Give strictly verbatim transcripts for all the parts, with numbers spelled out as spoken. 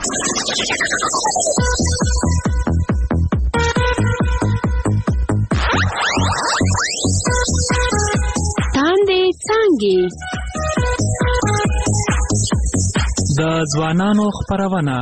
تاندې څانګې د ځوانانو خپرونه.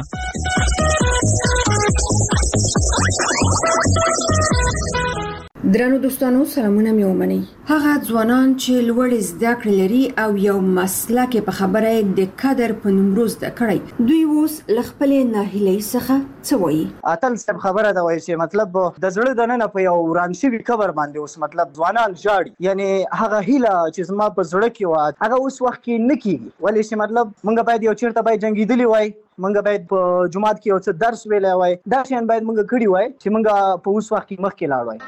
درنو دوستانو، سلامونه مې ومنئ. هغه ځوانان چې لوړ زده کړې لري او یو مسلک په خبره د قدر په نوم زده کړی، دوی اوس له خپلې ناهیلۍ څخه څه وایي؟ اتل سم خبره ده وایي چې مطلب د زړه د ننه په یو وران شوي قبر باندې اوس مطلب ځوانان ژاړي. یعنی هغه هیله چې زما په زړه کې وه هغه اوس وخت کې نه کېږي. ولې چې مطلب موږ باید یو چېرته باید جنګېدلي وای، موږ باید په جومات کې یو څه درس ویلی وای، دا شیان باید موږ کړي وای چې موږ په اوس وخت کې مخکې لاړ وای.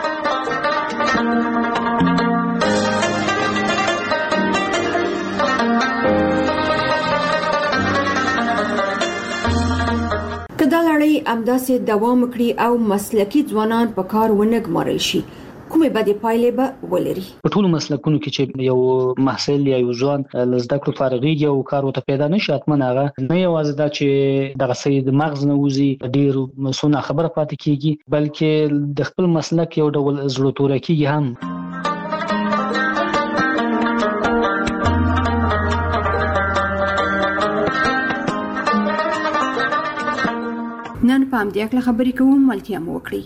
که دا لړۍ همداسې دوام وکړي او مسلکي ځوانان په کار ونه ګمارل شي، کومې بدې پایلې به ولري؟ په ټولو مسلکونو کې چې یو محصل یا یو ځوان له زده کړو فارغېږي او کار ورته پیدا نه شي، حتما هغه نه یوازې دا چې دغه څه د مغز نه وځي ډېر څه ناخبره پاتې کېږي، بلکې د خپل مسلک یو ډول زړه توره کېږي هم. نن په همدې اړه خبرې کوو، ملتیا مو وکړئ.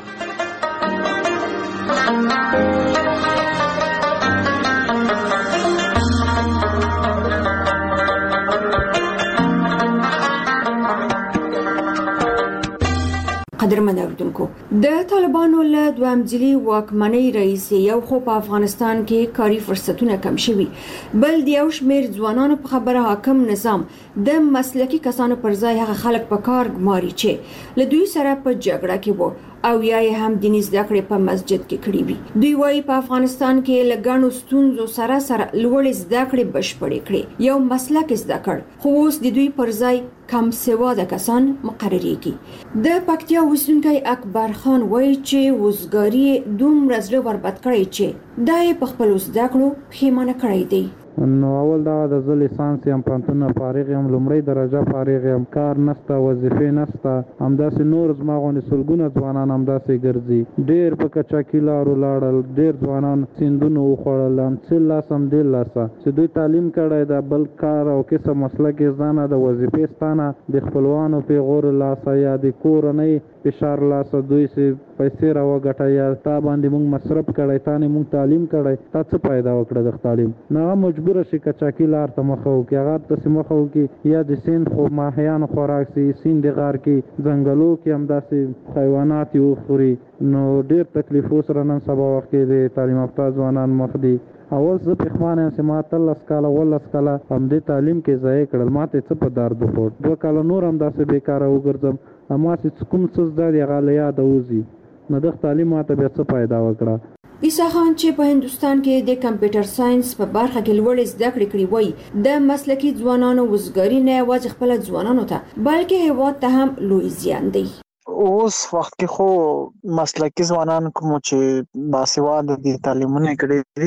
قدرمن اوریدونکو، د طالبانو له دویم ځلي واکمنۍ رئیس یو خو په افغانستان کې کاري فرصتونه کم شوي، بل د یو شمېر ځوانانو په خبره حاکم نظام د مسلکي کسانو پر ځای هغه خلک په کار ګماري چې له دوی سره په جګړه کې وو او یا هم دیني زده کړې په مسجد کې کړې وي. دوی وايي په افغانستان کې له ګڼو ستونزو سره سره لوړې زده کړې بشپړې کړې، یو مسلک زده کړ، خو اوس د دوی پر ځای کم سواده کسان مقرریږي. د پکتیا اوسیدونکی اکبر خان وايي چې وزګاري دومره زړه وربد کړی چې دا یې په خپلو زده کړو پښیمانه کړی دی. نو اول دا د زه لیسانس یم، پوهنتون نه فارغ یم، لومړۍ درجه فارغ یم، کار نشته، وظیفې نشته، همداسې نور زما غوندې سلګونه ځوانان همداسې ګرځي. ډېر په کچاکي لارو لاړل، ډېر ځوانان سیندونه وخوړل، څه لاس هم ډېر لاسه چې دوی تعلیم کړی ده، بل کار او کسب مسلک یې زده نه، د وظیفې ستانه د خپلوانو پیغور لاسه یا د کورنۍ فشار لاسه دوی سي پیسې راوګټه یا تا باندې مونږ مصرف کړی، تا نه مونږ تعلیم کړی، تا څه پیدا وکړه د تعلیم؟ نه هغه مجبوره شي کچاکي لار ته مخه وکړي، هغه تاسې مخه وکړي یا د سیند خو ماهیانو خوراک سي، سیند غار کې ځنګلو کې همداسې حیوانات یې وخوري. نو ډېر تکلیفو سره نن سبا وخت کې د تعلیم یافته ځوانان مخ دي. اول زه پښېمانه یم چې ما اتلس کاله اوولس کاله همدې تعلیم کې ضایع کړل، ما ته څه په درد وخوړ، دوه کاله نور همداسې بېکاره وګرځم، اما چې کوم څه زده دي هغه له یاده وځي، نو دغه تعلیم ما ته بیا څه پیدا وکړه. عیسی خان چې په هندوستان کې د کمپیوټر ساينس په برخه کې لوړې زده کړې کړې وای، د مسلکي ځوانانو وزګاري نه یوازې خپل ځوانانو ته بلکې هیواد ته هم لوی زیان دی. اوس وخت کې خو مسلکي ځوانان کوم چې باسواده دي، تعلیمونه کړي دي،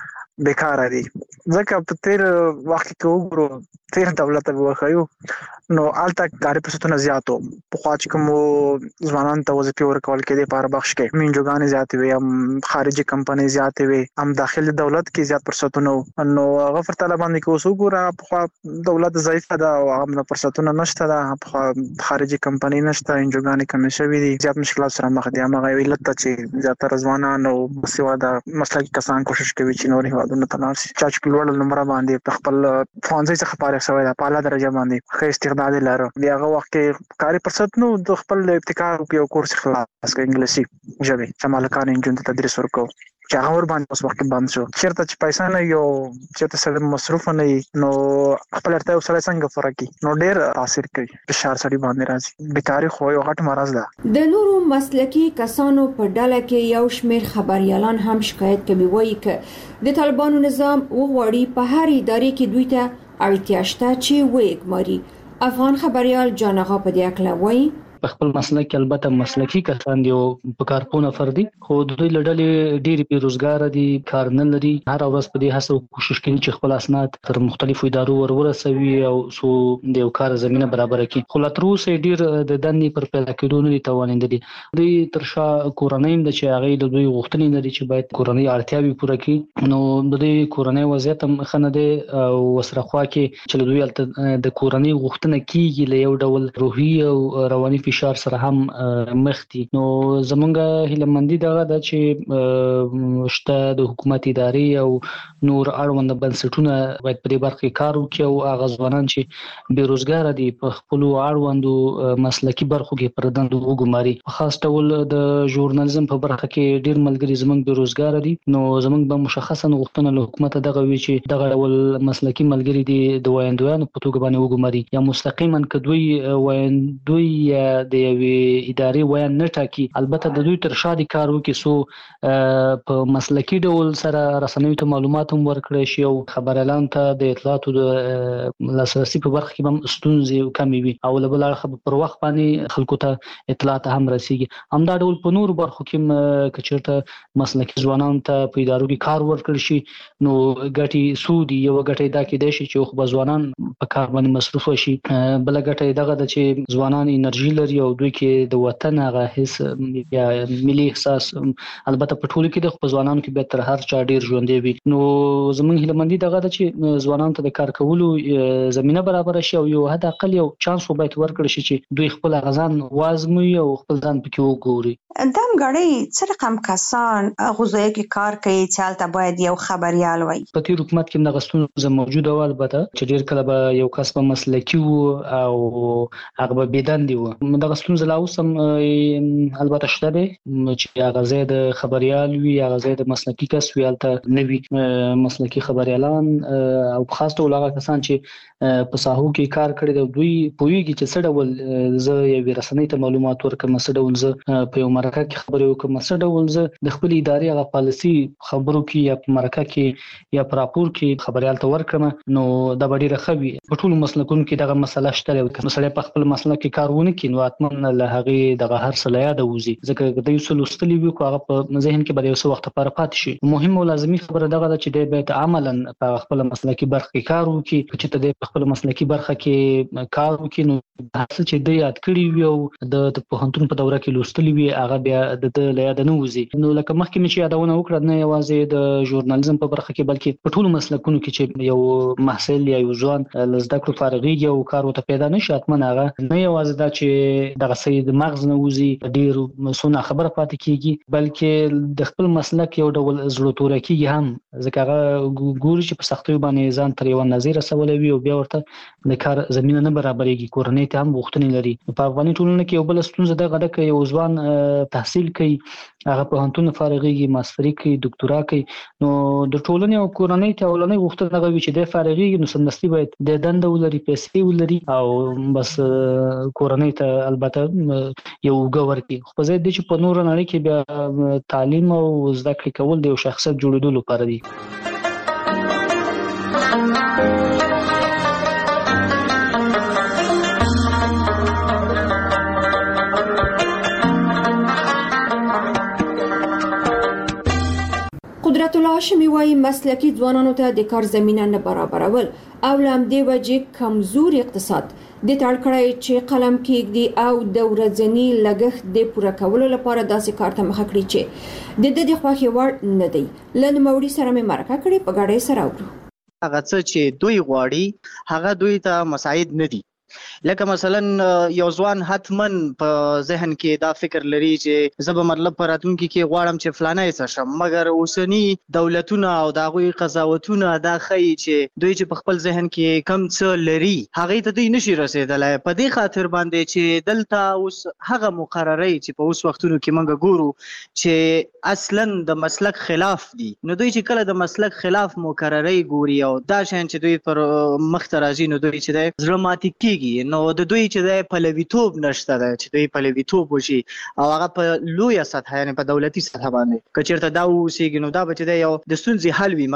بیکاره دي. ځکه په تیر وخت کې وګورو تیر دولت به وخایو نو الته کاري فرصتونه زیاتو، په خوا چې کوم ځوانان ته وظیفې ورکول کېدې په هر بخش کې منځوګانې زیاتې وي، هم خارجي کمپنۍ زیاتې وي، هم داخلي دولت کې زیات فرصتونه وو. نو هغه پر طالب باندې کې اوس وګوره په خوا دولت ضعیفه ده او هغه فرصتونه نشته ده، په خوا خارجي کمپنۍ نشته، منځوګانې کمې شوي دي، زیات مشکلات سره مخ دي. همغه علت ته چې زیاتره ځوانان او باسواده مسلکي کسان کوشش کوي چې نور هیوادونو ته لاړ شي. چا چې لوړ نمبر باندې په خپل ښوونځي څخه فارغ شوی ده، په اعلی درجه باندې ښه استعداد لري، دی هغه وخت کې کاري فرصت نو د خپل ابتکار په یو کورس خلاص کړ، انګلیسي ژبه چې مالکان انجن ته تدریس ورکو، چې هغه ور باندې اوس وخت بند شو. چیرته چې پیسې نه یو چیرته سره مصرف نه نو خپل ارتیا سره څنګه فرق کی نو ډېر تاثیر کوي، فشار سړي باندې راځي، بیکاری خو یو غټ مرض ده. د نورو مسلکي کسانو په ډله کې یو شمېر خبريالان هم شکایت کوي، وایي چې د طالبانو نظام وغواړي په هر ادارې کې دوی ته اړتیا شته چې وګماري. افغان خبريال جان آغا په دې اړه وایي په خپل مسلک کې البته مسلکی کسان دي او په کارپونه فردي خو د دوی لړلې ډېری بیروزګار دي، کار نه لري، هر ورځ په دې هڅه کوشش کوي چې خپل اسناد تر مختلفو ادارو ورورسوي او سو د یو کار زمينه برابر کړي. خو لا تر اوسه ډېر د دندې پر پیدا کېدو نه دي توانېدلي. دوی تر شا کورنۍ د چې هغه د دوی غوښتنې لري چې باید کورنۍ اړتیاوي پوره کړي، نو د دوی کورنۍ وضعیت هم ښه نه دی او وسره خوا کې چې دوی د کورنۍ غوښتنه کیږي له یو ډول روحي او رواني فشار سره هم مخ دي. نو زمونږ هیلهمندي دغه ده چې شته د حکومت ادارې او نور اړوند بنسټونه باید په دې برخه کې کار وکړي او هغه ځوانان چې بیروزګار دي په خپل اړوندو مسلکي برخو کې پر دندو وګماري. په خاص ډول د ژورنالیزم په برخه کې ډیر ملګري زمونږ بیروزګار دي، نو زمونږ به مشخصا غوښتنه له حکومت دغه وی چې دغه ډول مسلکي ملګري دي د وایندویانو په توګه باندې وګماري یا مستقیما کدوی وایندوی یا د یوې ادارې وایند نه ټاکي، البته د دوی تر شا دي کار وکړي سو په مسلکی ډول سره رسنیو ته معلومات هم ورکړي شي او خبريالان ته د اطلاعاتو د لاسرسي په برخه کې هم ستونزې کمې وي او له بل اړخه پر وخت باندې خلکو ته اطلاعات هم رسیږي. همدا ډول په نور برخو کې کچرته مسلکی ځوانان ته په ادارو کې کار ورکړي شي نو ګټي سودي یو ګټي دا کې دی چې خو ځوانان په کار باندې مصروف شي، بل ګټه دغه د چې ځوانان انرژي لري او دوی کې د وطن هغه حس یا ملي احساس البته په ټولو کې د خپل ځوانانو کې به تر هر چا ډیر ژوندې وي. نو زمونږ هیلهمندي دغه د چې ځوانانو ته د کار کولو زمينه برابر شي او یو حد اقل یو چانس وبایت ورکړي شي چې دوی خپل غزان وازموي او خپل ځان پکې وګوري. دم غړي څه رقم کسان غوځي کې کار کوي چې حالت باید یو خبريال وي. په تیر حکومت کې د غستون موجوده و، البته چې ډیر کله به یو کس په مسلکی وو او هغه به بيدندي وو. د غستون زلا اوسم البته شته دي چې هغه زید خبريال وي، هغه زید مسلکی کس وي، البته نوي مسلکی خبريالان او خاص ټول هغه کسان چې په ساحو کې کار کړی دی دوی پوهیږي چې څه ډول زه یو رسنۍ ته معلومات ورکوم، څه ډول زه په یو مرکه کې خبرې وکم، څه ډول زه د خپل ادارې هغه پالیسي خبرو کې یا په مرکه کې یا په راپور کې خبريال ته ورکم، نو دا ډیره ښه وي. په ټولو مسلکونو کې دغه مسله شته، مثلا په خپل مسلک کې کارونه کوي نو اتمن له هغه دغه هر څه لا یاد وځي، ځکه د یو څه لوستلی وي خو هغه په ذهن کې به یو څه وخت لپاره پاتې شي. مهم او لازمي خبره دغه ده چې د بیت عملاً په خپل مسلکي برخه کې کار وکړي، چې د خپل مسلکي برخه کې کار وکړي نو هڅه چې د یاد کړی وي او د پوهنتون په دوره کې لوستلی وي هغه بیا د لا یاد نه وځي. نو لکه مخکې مې چې یادونه وکړه نه یوازې د ژورنالیزم په برخه کې بلکې په ټولو مسلکونو کې چې یو محصل یا یو ځوان لزده کړو فارغيږي او کار وته پیدا نشي، اتمن هغه نه یوازې دا چې دغه سید مغز نه وځي ډیر مسونه خبره پاتې کیږي، بلکې د خپل مسلک یو ډول زړه تور کیږي هم، ځکه هغه ګوري چې په سختۍ باندې ځان تر یو نظیر رسولوي او بیا ورته د کار زمينه نه برابرېږي، کورنۍ ته هم غوښتنې لري. په افغاني ټولنه کې یو بل ستونزه دغه ده چې یو ځوان تحصیل کوي، هغه په هنتون فارغيږي، ماستری کوي، ډاکټرا کوي، نو د ټولنې او کورنۍ ته ولنې غوښتنه غوي چې د فارغيږي نو سمدستي باید د دنده ولري، پیسې ولري او بس کورنۍ ته البته یو ګور کوي. خو زه د چې په نور نه کې بیا تعلیم او زده کړې کول د یو شخصیت جوړېدو لپاره دي. قدرت الله هاشمي وايي مسلکي ځوانانو ته د کار زمينه نه برابرول او لام دی وجې کمزوري اقتصاد د تړ کړای چې قلم کېږدي او د ورځنی لګښت د پوره کولو لپاره داسې کار ته مخه کړی چې د دې د خوښي وړ نه دی. لنموړي سره مې مرکه کړې په غاړې سره وګورو. هغه څه چې دوی غواړي هغه دوی ته مساعد نه دي. لکه مثلا یو ځوان حتمن په ذهن کې دا فکر لري چې زه به مطلب په راتلونکي کې غواړم چې فلانه څه شم، مګر اوسنی دولتونه او د هغوی قضاوتونه دا ښیي چې دوی چې په خپل ذهن کې کم څه لري هغې ته دوی نشي رسېدلی. په دې خاطر باندې چې دلته اوس هغه مقررې چې په اوس وختونو کې موږ ګورو چې اصلا د مسلک خلاف دي، نو دوی چې کله د مسلک خلاف مقررې ګوري او دا شیان چې دوی پر مخ ته راځي نو دوی چې دی زړه ماتې کېږي، نو د دوی چې د پلویتوب نشته ده چې دوی پلویتوب وشي او هغه په لویه سطح یعنې په دولتي سطح باندې که چېرته دا وسیږي نو دا به چې دی یو د ستونزې حل وي، مګر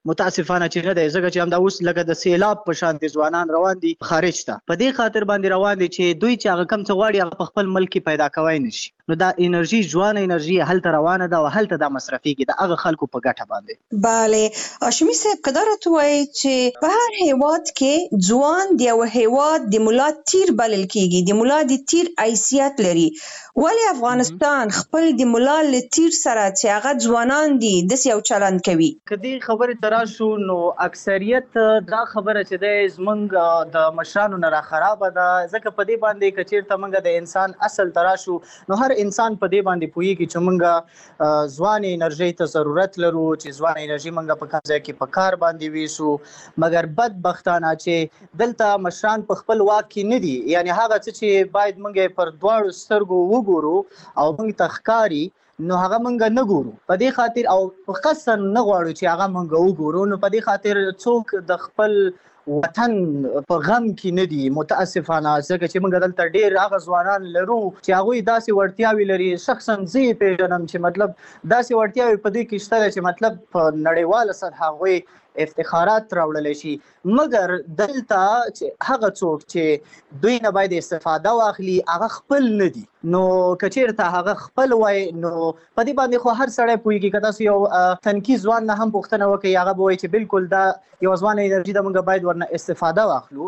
متاسفانه چې نه دی، ځکه چې همدا اوس لکه د سیلاب په شان دي ځوانان روان دي خارج ته، په دې خاطر باندې روان دي چې دوی چې هغه کم څه غواړي هغه په خپل ملک کې پیدا کوی نشي. نو دا انرژي ځوانه انرژي هلته روانه ده او هلته دا مصرفيږي د هغه خلکو په ګټه باندې. بله هاشمي صاحب که دا راته وایي چې په هر هیواد کې ځوان د یو هیواد د ملا تیر بلل کیږي، د ملا د تیر حیثیت لري، ولې افغانستان خپل د ملا له تیر سره چې هغه ځوانان دي داسې یو چلند کوي؟ که دې خبرې ته راشو نو اکثریت دا خبره چې دی زمونږ د مشرانو نه راخرابه ده، ځکه په دې باندې که چېرته موږ د انسان اصل ته راشو نو هر انسان په دې باندې پوهېږي چې موږ ځوانې انرژۍ ته ضرورت لرو، چې ځوانه انرژي موږ په کوم ځای کې په کار باندې ویسو. مګر بدبختانه چې دلته مشران په خپل واک کې نه دي، یعنی هغه څه چې باید موږ پر دواړو سترګو وګورو او موږ ته ښکاري نو هغه موږ نه ګورو. په دې خاطر او په قصد نه غواړو چې هغه موږ وګورو، نو په دې خاطر څوک د خپل وطن په غم کې نه دي متاسفانه، ځکه چې موږ دلته ډېر هغه ځوانان لرو چې هغوی داسې وړتیاوې لري، شخصا زه یې پېژنم چې مطلب داسې وړتیاوې په دوی کې شته چې مطلب په نړیواله سطح هغوی افتخارات راوړلی شي. مګر دلته چې هغه څوک چې دوی نه باید استفاده واخلي هغه خپل نه دي، نو که چېرته هغه خپل وای نو په دې باندې خو هر سړی پوهېږي. که تاسو یو تنکي ځوان نه هم پوښتنه وکړئ هغه به وایي چې بالکل دا یو ځوانه انرژي ده، موږ باید ورنه استفاده واخلو.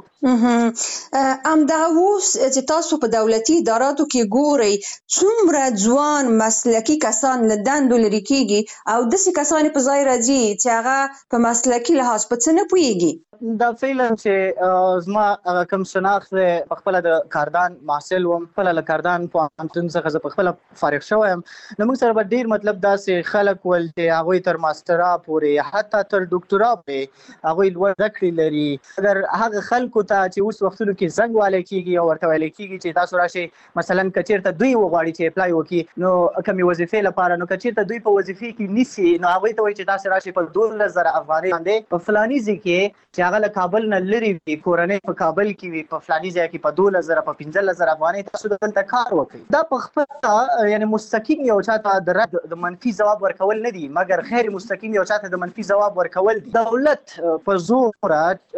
همدغه اوس چې تاسو په دولتي اداراتو کې ګورئ څومره ځوان مسلکي کسان له دندو لرې کېږي او داسې کسان په ځای راځي چې هغه په مسلکي لحاظ په څه نه پوهېږي. دا فعلا چې زما هغه کوم شناخت دی په خپله د کاردان محصل وم، خپله له کاردان پوهنتون څخه زه په خپله فارغ شوی یم، نو موږ سره به ډېر مطلب داسې خلک ول چې هغوی تر ماسټرا پورې حتی تر ډاکټرا پورې هغوی لوړ زده کړې لري. اگر هغه خلکو ته چې اوس وختونو کې زنګ والی کېږي او ورته ویلی کېږي چې تاسو راشئ مثلا که چېرته دوی وغواړي چې اپلای وکړي نو کومې وظیفې لپاره، نو که چېرته دوی په وظیفې کې نیسي نو هغوی ته وایي چې تاسې راشئ په دولس زره افغانۍ باندې په فلاني ځای کې چې هغه له کابل نه لرې وي، کورنۍ په کابل کې وي، په فلاني ځای کې په دولس زره په پنځلس زره افغانۍ تاسو دلته کار وکړئ. دا په خپله یعنې مستقیم یو چاته د رد د منفي ځواب ورکول نه دي، مګر خیر مستقیم یو چاته د منفي ځواب ورکول دي. دولت په زوره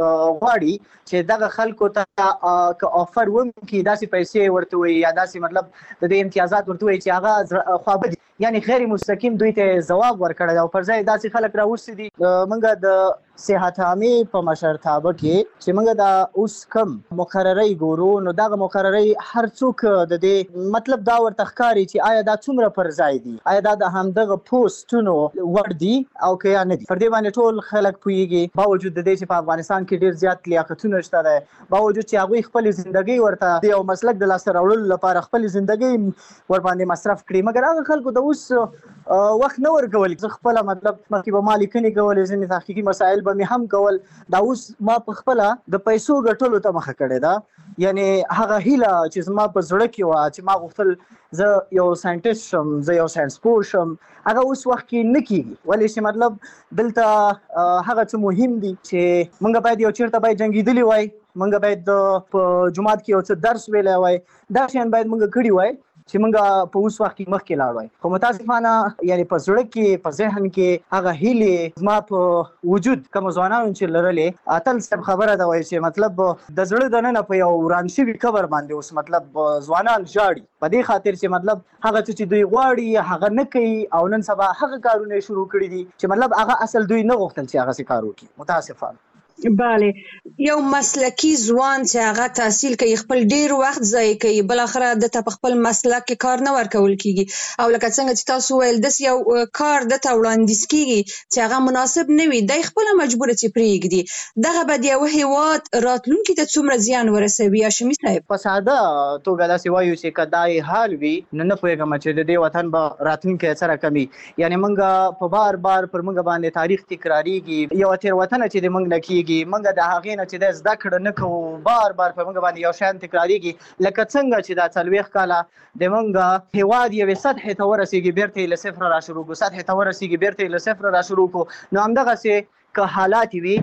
غواړي چې دغه خلکو ته که آفر وکړي داسې پیسې ورته وایي یا داسې مطلب د دې امتیازات ورته وایي چې هغه خوابه دي، یعنی غیر مستقیم دوی ته ځواب ورکړی او پر ځای داسې خلک راوستي دي. موږ د صحت عامې په مشرتابه کې چې موږ دا اوس کم مقررۍ ګورو نو دغه مقررۍ هر څوک د دې مطلب دا ورته ښکاري چې آیا دا څومره پر ځای دي، آیا دا د همدغه پوسټونو وړ دي او که یا نه دي. پر دې باندې ټول خلک پوهېږي، باوجود د دې چې په افغانستان کې ډېر زیات لیاقتونه شته دی، باوجود چې هغوی خپلې زندګۍ ورته د یو مسلک د لاسته راوړلو لپاره خپلې زندګۍ ورباندې مصرف کړي، مګر هغه خلکو ته اوس وخت نه ورکول. زه خپله مطلب مخکې به ما لیکنې کولې، ځینې تحقیقي مسایل به مې هم کول، دا اوس ما په خپله د پیسو ګټلو ته مخه کړې ده. یعنې هغه هیله چې زما په زړه کې وه چې ما غوښتل زه یو ساینټسټ شم، زه یو ساینسپوه شم، هغه اوس وخت کې نه کېږي. ولې چې مطلب دلته هغه څه مهم دي چې موږ باید یو چېرته باید جنګېدلي وای، موږ باید په جومات کې یو څه درس ویلی وای، دا شیان باید موږ کړي وای چې موږ په اوس وخت کې مخکې لاړ وای. خو متاسفانه یعنې په زړه کې په ذهن کې هغه هیلې زما په وجود کوم ځوانانو چې لرلې، اتل صاحب خبره ده وایي چې مطلب د زړه دننه په یو وران شوي قبر باندې اوس مطلب ځوانان ژاړي په دې خاطر چې مطلب هغه څه چې دوی غواړي هغه نه کوي او نن سبا هغه کارونه شروع کړي دي چې مطلب هغه اصل دوی نه غوښتل چې هغه څه کار وکړي. متاسفانه بله یو مسلکی ځوان چې هغه تحصیل کوي خپل ډیر وخت ضایع کوي، بل اخره د ته په خپل مسلک کې کار نه ورکول کیږي او لکه څنګه چې تاسو ویل داس یو کار د ته وړاندیز کیږي چې هغه مناسب نه وي، د خپل مجبور چې پریږدي. دغه به د یو هیواد راتلونکي ته څومره زیان ورسوي؟ هاشمي صاحب په ساده توګه داسې وایو چې که دا حال وي نو نه پوهېږم چې د دې وطن به راتلونکی سره کمي. یعنې موږ په بار بار پر موږ باندې تاریخ تکراریږي، یو تېروتنه چې د موږ نه کیږي موږ د هغې نه چې د زده کړه نه کوو، بار بار په موږ باندې یو شیان تکراریږي، لکه څنګه چې دا څلوېښت کاله د موږ هېواد یوې سطحې ته ورسېږي، بېرته یې له صفره را شروع کړو، سطحې ته ورسېږي بېرته یې له صفره را شروع کړو. نو همدغسې که حالات وي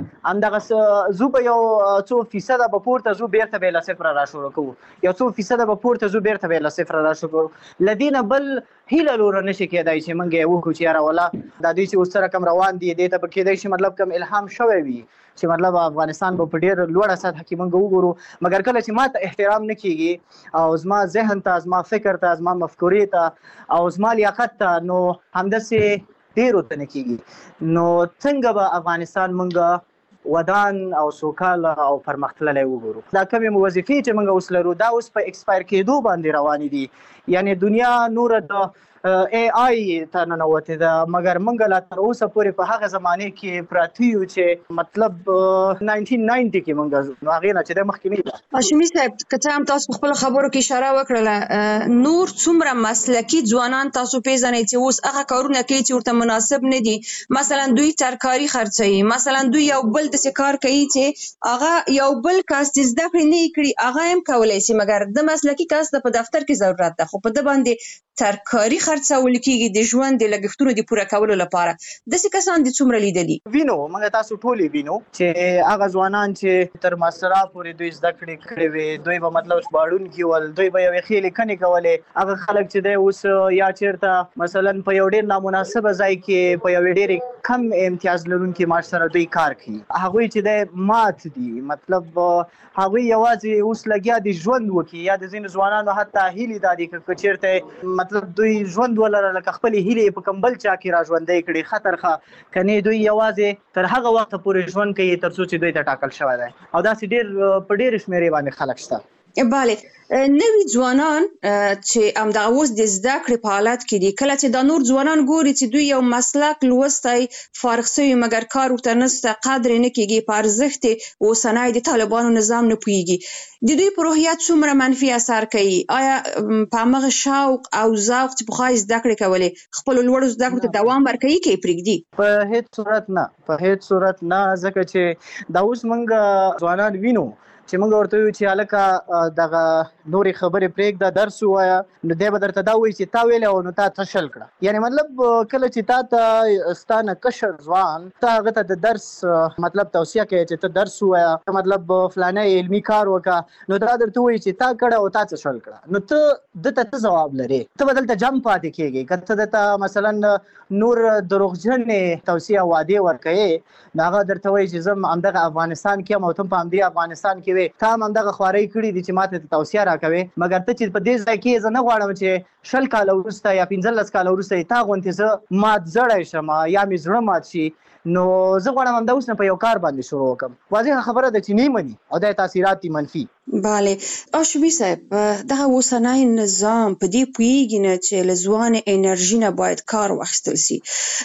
همدغه زو به یو څو فیصده به پورته زو بیرته به له صفره را شروع کوو یو څو فیصده به پورته زو بیرته به له صفره را شروع کوو له دې نه بل هیله لوره نشي کېدای چې موږ یې وکړو چې یاره والله دا دوی چې اوس سره کم روان دي دې ته به کېدای شي مطلب کم الهام شوی وي چې مطلب افغانستان به په ډېر لوړه سطح کې موږ وګورو مګر کله چې ما ته احترام نه کېږي او زما ذهن ته زما فکر ته زما مفکورې ته او زما لیاقت ته نو همداسې ډېرو ته نه کېږي نو څنګه به افغانستان موږ ودان او سوکاله او پرمختللی وګورو دا کومې وظیفې چې موږ اوس لرو دا اوس په ایکسپایر کېدو باندې روانې دي یعنی دنیا نوره د ای آی ته ننوتې ده مګر موږ لا تر اوسه پورې په هغه زمانې کې پراته یو چې مطلب ناینټین ناینټي کې موږ نو هغې نه چې دی مخکې نه ده. هاشمي صاحب که څه هم تاسو په خپلو خبرو کې اشاره وکړله نور څومره مسلکي ځوانان تاسو پیژنئ چې اوس هغه کارونه کوي چې ورته مناسب نه دي مثلا دوی ترکاري خرڅوي مثلا دوی یو بل داسې کار کوي چې هغه یو بل کس چې زده کړې نه یې کړي هغه هم کولی شي مګر د مسلکي کس د په دفتر کې ضرورت ده خو په ده باندې ترکاري خرڅول کېږي د ژوند د لګښتونو د پوره کولو لپاره داسې کسان دي څومره لیدلي وینو موږ تاسو ټولې وینو چې هغه ځوانان چې تر ماسترا پورې دوی زده کړې کړې وې دوی به مطلب ژباړونکي ول دوی به یوې ښې لیکنې کولې هغه خلک چې دی اوس یا چېرته مثلا په یو ډېر نامناسبه ځای کې په یوې ډېرې کم امتیاز لرونکي معاش سره دوی کار کوي هغوی چې دی مات دي مطلب هغوی یوازې اوس لګیا دي ژوند وکړي یا د ځینو ځوانانو حتی هیلې دا دي که چېرته مطلب دوی ژوند ولره لکه خپلې هیلې په کوم بل چا کې را ژوندی کړي خطر ښه که نه دوی یوازې تر هغه وخته پورې ژوند کوي تر څو چې دوی ته ټاکل شوی دی او داسې ډېر په ډېرې شمېرې باندې خلک شته. بله نوي ځوانان چې همدغه اوس د زده کړې په حالت کې دي کله چې دا نور ځوانان ګوري چې دوی یو مسلک لوستی فارغ شوي مګر کار ورته نشته قدر یې نه کېږي په ارزښت یې اوسنی د طالبانو نظام نه پوهېږي د دوی په روحیت څومره منفي اثر کوي آیا په همغه شوق او ذوق چې پخوا یې زده کړې کولې خپلو لوړو زده کړو ته دوام ورکوي که یې پرېږدي؟ په هېڅ صورت نه په هېڅ صورت نه ځکه چې دا اوس موږ ځوانان وینو چې موږ ورته ویو چې هلکه دغه نورې خبرې پرېږده درس ووایه نو دی به درته دا وایي چې تا ویلی او نو تا څه شل کړه یعنې مطلب کله چې تا ته ستا نه کشر ځوان ته هغه ته د درس مطلب توصیه کوي چې ته درس ووایه مطلب فلانی علمي کار وکړه نو دا درته وایي چې تا کړه او تا څه شل کړه نو ته دته څه ځواب لرې ته به دلته جم پاتې کېږې که ته دته مثلا نور دروغجنې توصیه وعدې ورکوې نو هغه درته وایي چې زه همدغه افغانستان کې یم او ته په همدې افغانستان کې وې تا هم همدغه خوارۍ کړي دي چې ما ته توصیه راکوې مګر ته چې په دې ځای کې زه نه غواړم چې شل کاله وروسته یا پنځلس کاله وروسته تا غوندې زه مات زړی شم یا مې زړه مات شي نو زه غواړم همدا اوس نه په یو کار باندې شروع وکړم واضحه خبره ده چې نه مني او دا تاثیرات دي منفي. بله هاشمي صاحب دغه اوسنی نظام په دې پوهېږي نه چې له ځوانې انرژي نه باید کار واخیستل سي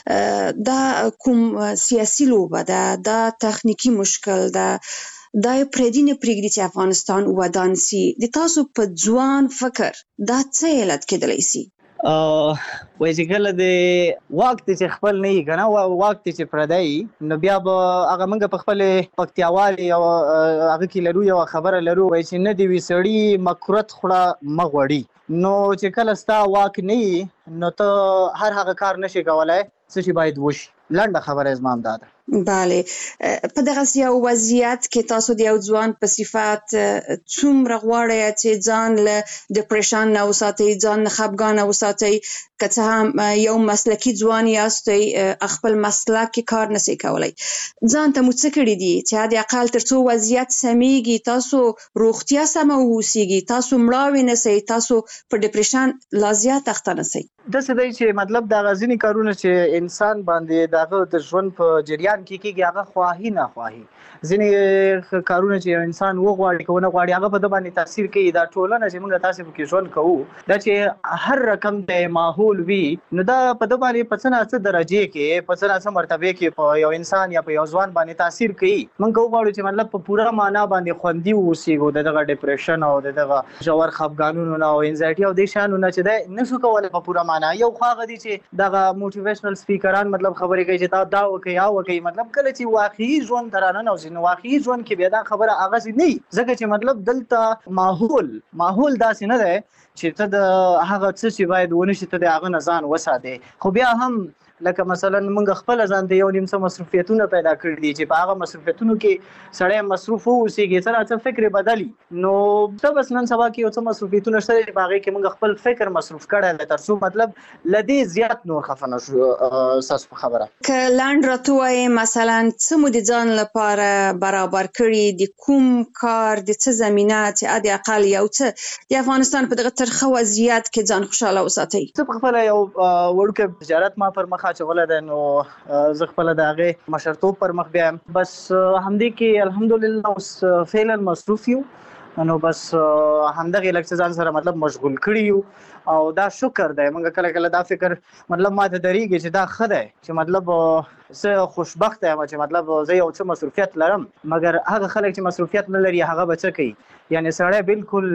دا کوم سیاسي لوبه ده دا تخنیکي مشکل ده دا یې پردي نه پرېږدي چې افغانستان ودان سي د تاسو په ځوان فکر دا څه علت کېدلی سي؟ وایي چې کله د واک دی چې خپل نه وي که نه واک دی چې پردی نو بیا به هغه موږ په خپلې پکتیاوالې او هغه کې لرو یوه خبره لرو وایي چې نه دې وي سړي مکرت خوړه مه غوړي نو چې کله ستا واک نه وي نو ته هر هغه کار نشي کولی څه چې باید وشي لنډه خبره زما هم دا ده. بله په دغسې یو وضعیت کې تاسو د یو ځوان په صفت څومره غواړئ چې ځان له ډپریشن نه وساتئ ځان نه خفګانه وساتئ که څه هم یو مسلکي ځوان یاستئ خپل مسلک کې کار نسئ کولی ځان ته مو څه کړي دي چې حد اقل تر څو وضعیت سمیږي تاسو روغتیا سمه واوسیږي تاسو مړاوې نسئ تاسو په ډپریشن لا زیات اخته نسئ؟ داسې دی چې مطلب دغه ځینې کارونه چې انسان باندې د هغه د ژوند په جریان کې کېږي هغه خواهي ناخواهي ځینې کارونه چې یو انسان وغواړي که ونه غواړي هغه په ده باندې تاثیر کوي دا ټولنه چې موږ تاسې پکې ژوند کوو دا چې هر رقم د ماحول وي نو دا په ده باندې په څه نه څه درجې کې په څه نه څه مرتبې کې په یو انسان یا په یو ځوان باندې تاثیر کوي موږ که وغواړو چې مطلب په پوره معنا باندې خوندي واوسېږو د دغه ډپریشن او د دغه ژور خفګانونو نه او انزایټي او دې شیانو نه چې دی نشو کولی په پوره معنا یو خو هغه دي چې دغه موټیویشنل سپیکران مطلب خبرې کوي چې تا دا وکړئ یا وکړئ مطلب کله چې واقعي ژوند ته راننوځي نو واقعي ژوند کې بیا دا خبره هغسې نه وي ځکه چې مطلب دلته ماحول ماحول داسې نه دی چې ته د هغه څه چې باید ونه شي ته د هغه نه ځان وساتې خو بیا هم لکه مثلا موږ خپل ځان ته یو نیم څه مصروفیتونه پیدا کړی دي چې په هغه مصروفیتونو کې سړی مصروف اوسېږي څه څه فکر بدلی نو څه بس نن سبا کې یو څه مصروفیتونه شته چې هغه کې موږ خپل فکر مصروف کړی دی تر څو مطلب لدی زیات نور خفه نشو اساس خبره که لاند راتوي مثلا څه مو د ځان لپاره برابر کړی د کوم کار د څه زمينه چې ادي اقل یو څه د افغانستان په دغه ترخه وضعیت کې ځان خوشاله وساتي څه خپل یو وړوکه تجارت ما پر مخه چغله ده نو زه خپل دغه مشرتوب پر مخ بیا بس همدې کې الحمدلله اوس فعلا مصروف یو نو بس همدغه لکه ځان سره مطلب مشغول کړی او دا شکر دی موږ کله کله دا فکر مطلب ما ته دریږي چې دا خدای چې مطلب زه خوشبخت یم چې مطلب زه یو څه مصروفیت لرم مګر هغه خلک چې مصروفیت نه لري هغه به څه کوي یعنی سړی بالکل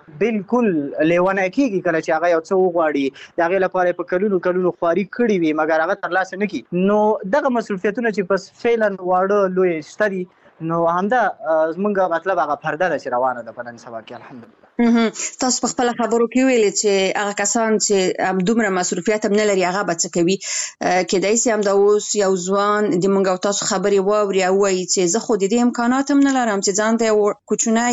بالکل لیونه کېږي کله چې هغه یو څه وغواړي د هغې لپاره په کلونو کلونو خواري کړي وي مګر هغه ترلاسه نه کړي نو دغه مصروفیتونه چې بس فعلا واړه لوی شته دي نو همدا زمونږ مطلب هغه پرده ده چې روانه ده په نن سبا کې الحمدلله تاسو په خپل خبرو کې ویل چې هغه کسان چې دومره مصروفیت هم نه لري هغه به څه کوي کېدای شي هم دا اوس یو ځوان د موږ او تاسو خبرې واوري او وایي چې زه خو د دې امکانات هم نه لرم چې ځان ته یو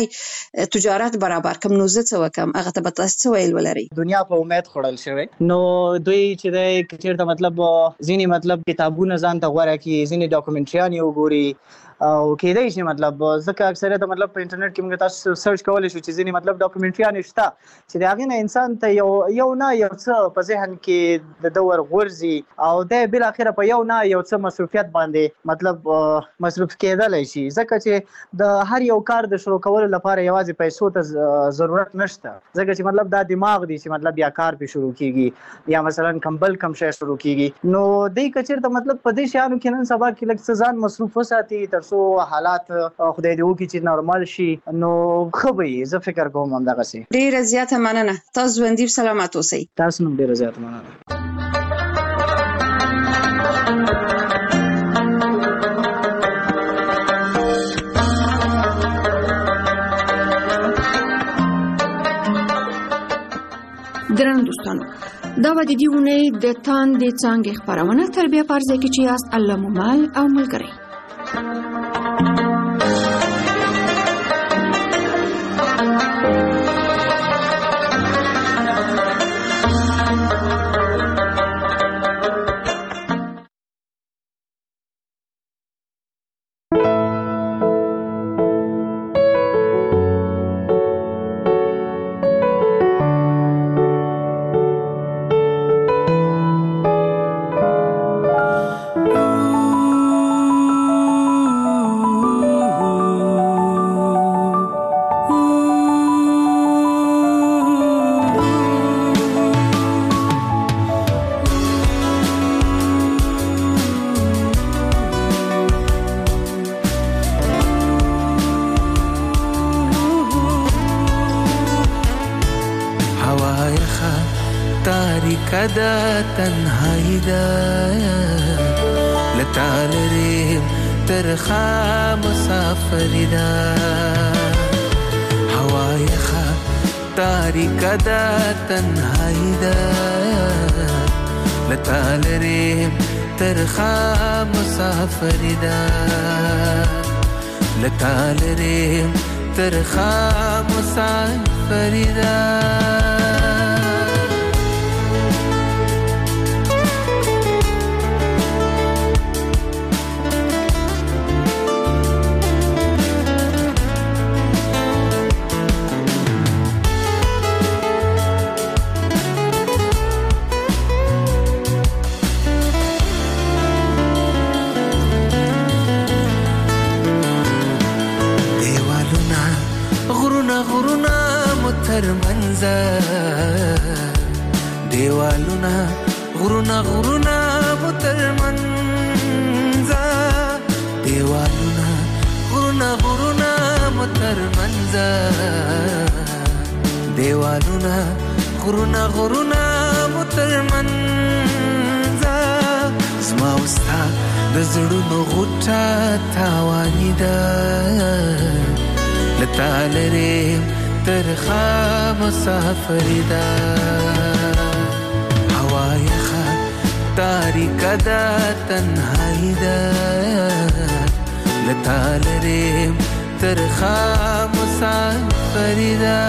کوچنی تجارت برابر کړم نو زه څه وکړم هغه ته به تاسو څه ویل ولرئ دنیا په امید خوړل شوی نو دوی چې دی چېرته مطلب ځینې مطلب کتابونه ځان ته غوره کړي ځینې ډاکومنټریانې وګوري او کېدای شي مطلب ځکه اکثریت مطلب په انټرنیټ کې موږ تاسو سرچ کولی شو چې ځینې مطلب ډاکومنټریانې شته چې د هغې نه انسان ته یو یو نه یو څه په ذهن کې د ده ورغورځي او دی بالاخره په یو نه یو څه مصروفیت باندې مطلب مصروف کېدلی شي ځکه چې د هر یو کار د شروع کولو لپاره یوازې پیسو ته ضرورت نشته ځکه چې مطلب دا دماغ دی چې مطلب یا کار پې شروع کېږي یا مثلا کم بل کم شی شروع کېږي نو دی که چېرته مطلب په دې شیانو کې نن سبا کې لږ څه ځان مصروف وساتي تر څو حالات خدای دې وکړي چې نارمال شي نو ښه به وي زه فکر کوم همدغسې ډېره زیاته مننه تاسو ژوندي سلامت اوسئ تاسو هم ډېره زیاته مننه درنو دوستانو دا و د دې اونۍ د تاندې څانګې خپرونه تر بیا په هر ځای کې چې یاست الله مو مل او ملګری کدا تنهایی دا لتالریم ترخا مسافری دا هوای خا تاریک دا تنهایی دا لتالریم ترخا مسافری دا لتالریم ترخا مسافری دا دیوالونا غرونا غرونا مترمنزا دیوالونا غرونا غرونا مترمنزا دیوالونا غرونا غرونا مترمنزا زما وستا د زړونو غوټه تاواني ده لتالرې ترخا مسافری دا هوا یخا تاریک دا تنهایی دا لطالریم ترخا مسافری دا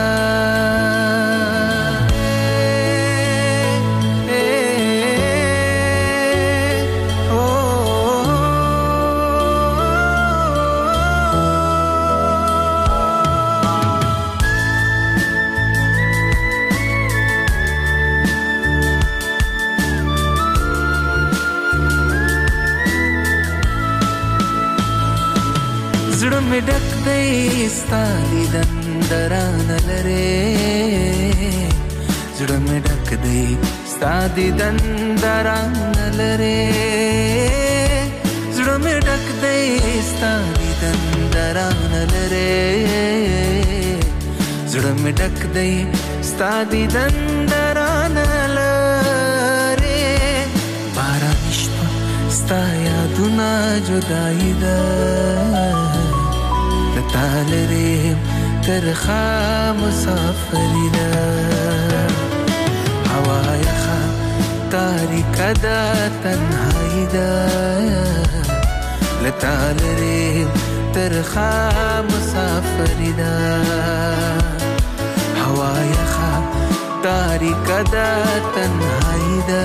زړه مې ډک دی ستا دیدن درانه لرې زړه مې ډک دی ستا دیدن درانه لرې زړه مې ډک دی ستا دیدن درانه لرې زړه مې ډک دی ستا دیدن درانه لرې باران شپه ستا یادونه جدایي ده تالریم ترخا مسافری دا هوا یخا تاریک دا تنهایی دا لتالریم ترخا مسافری دا هوا یخا تاریک دا تنهایی دا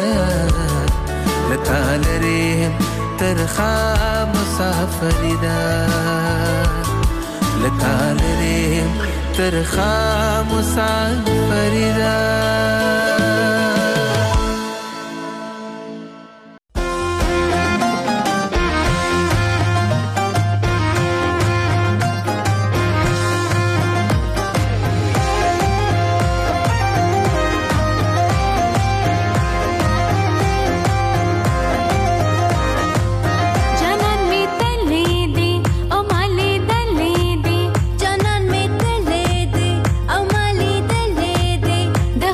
لتالریم ترخا مسافری دا لتالریم ترخا مسافری دا د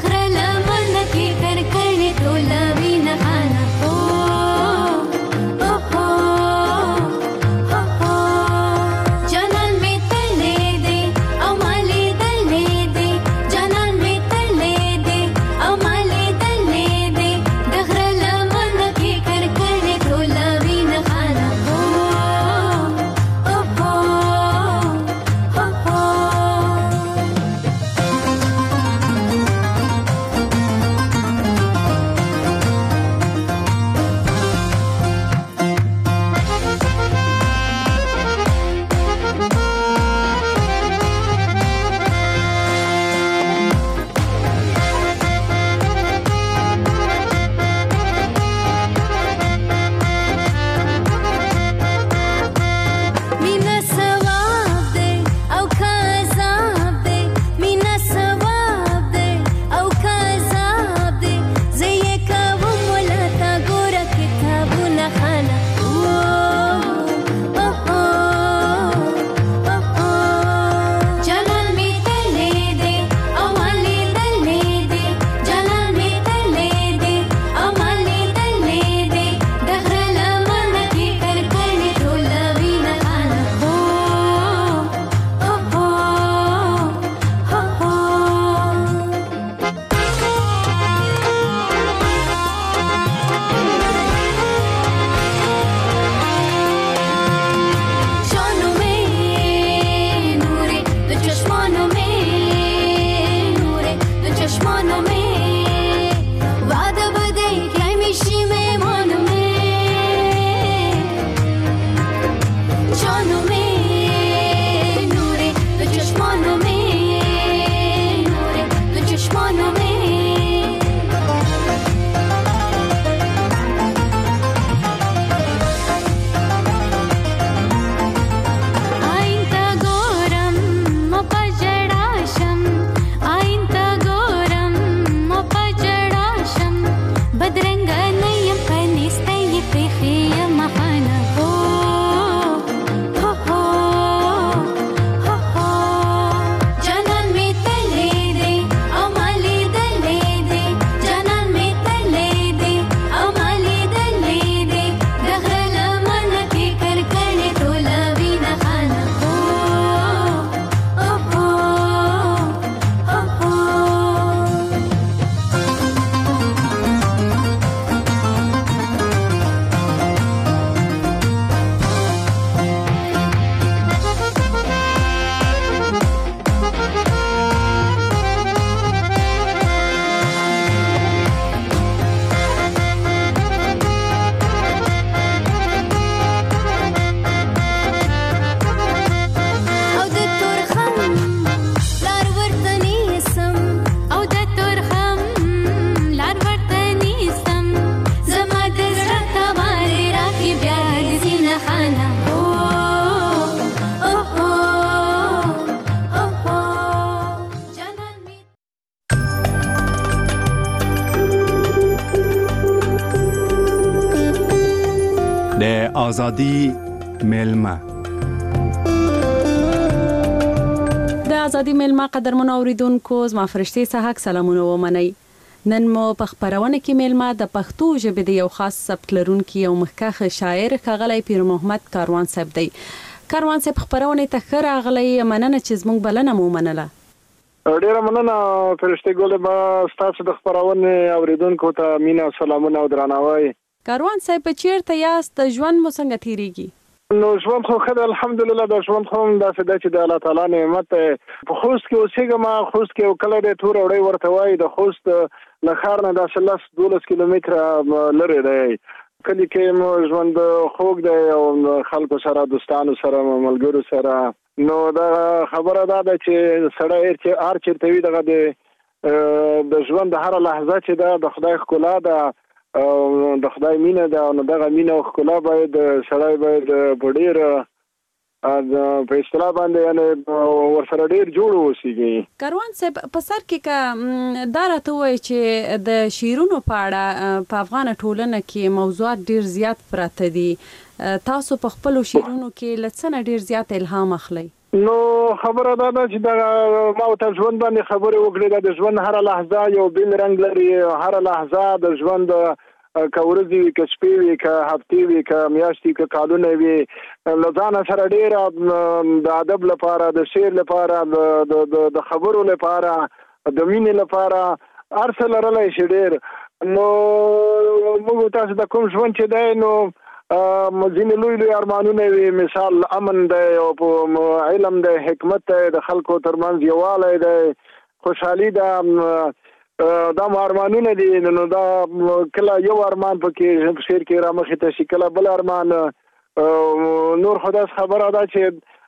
آزادی میلمه. د ازادي میلمه قدرمن اوریدونکو زما فرشتي صحاک سلامونه ومنئ. نن مو په خبرونه کې میلمه د پښتو ژبې د یو خاص سبک لرونکي او مخکښ شاعر ښاغلی پیر محمد کاروان صاحب دی. کاروان صاحب خبرونه ته ښه راغلی، مننه چې زموږ بلنه مو ومنله. ډیره مننه فرشتي ګل، به ستاسو د خبرونه اوریدونکو ته مینه، سلامونه او درناوی. کاروان صاحب چیرته یاست؟ ژوند مو څنګه تیریږي؟ نو ژوند خو ښه ده الحمدلله. د ژوند خو داسې ده چې د الله تعالی نعمت په خوست کې اوسېږم. خوست کې یو کلی دی تور وړی ورته وایي. د خوست له ښار نه داسې لس دولس کیلومتره لرې دی. کلي کې مو ژوند خوږ دی او خلکو سره، دوستانو سره، ملګرو سره. نو دا خبره دا ده چې سړی هر چېرته وي دغه د ژوند د هره لحظه چې ده د خدای ښکلا ده او د خدای مینه ده. نو دغه مینه او ښکلا باید سړی باید په ډېر په اصطلاح باندې یعنې ورسره ډېر جوړ اوسېږي. کاروان صاحب په سر کې که دا راته ووایي چې د شعرونو په اړه په افغانه ټولنه کې موضوعات ډېر زیات پراته دي، تاسو په خپلو شعرونو کې له څه نه ډېر زیات الهام اخلئ؟ نو خبره دا ده چې دغه ما ورته ژوند باندې خبرې وکړې. د ژوند هره لحظه یو بېل رنګ لري. هره لحظه د ژوند که ورځې وي، که شپې وي، که هفتې وي، که میاشتې، که کالونه وي، له ځانه سره ډېره د ادب لپاره، د شعر لپاره، د خبرو لپاره، د مینې لپاره هر څه لرلی شي ډېر. نو موږ تاسو د کوم ژوند چې دی نو ځینې لوی لوی ارمانونه وي، مثال امن دی او علم دی، حکمت دی، د خلکو ترمنځ یووالی دی، خوشحالي ده. دا مو ارمانونه دي. نو دا کله یو ارمان پکې شعر کې رامخې ته شي، کله بل ارمان. نور خو داسې خبره ده چې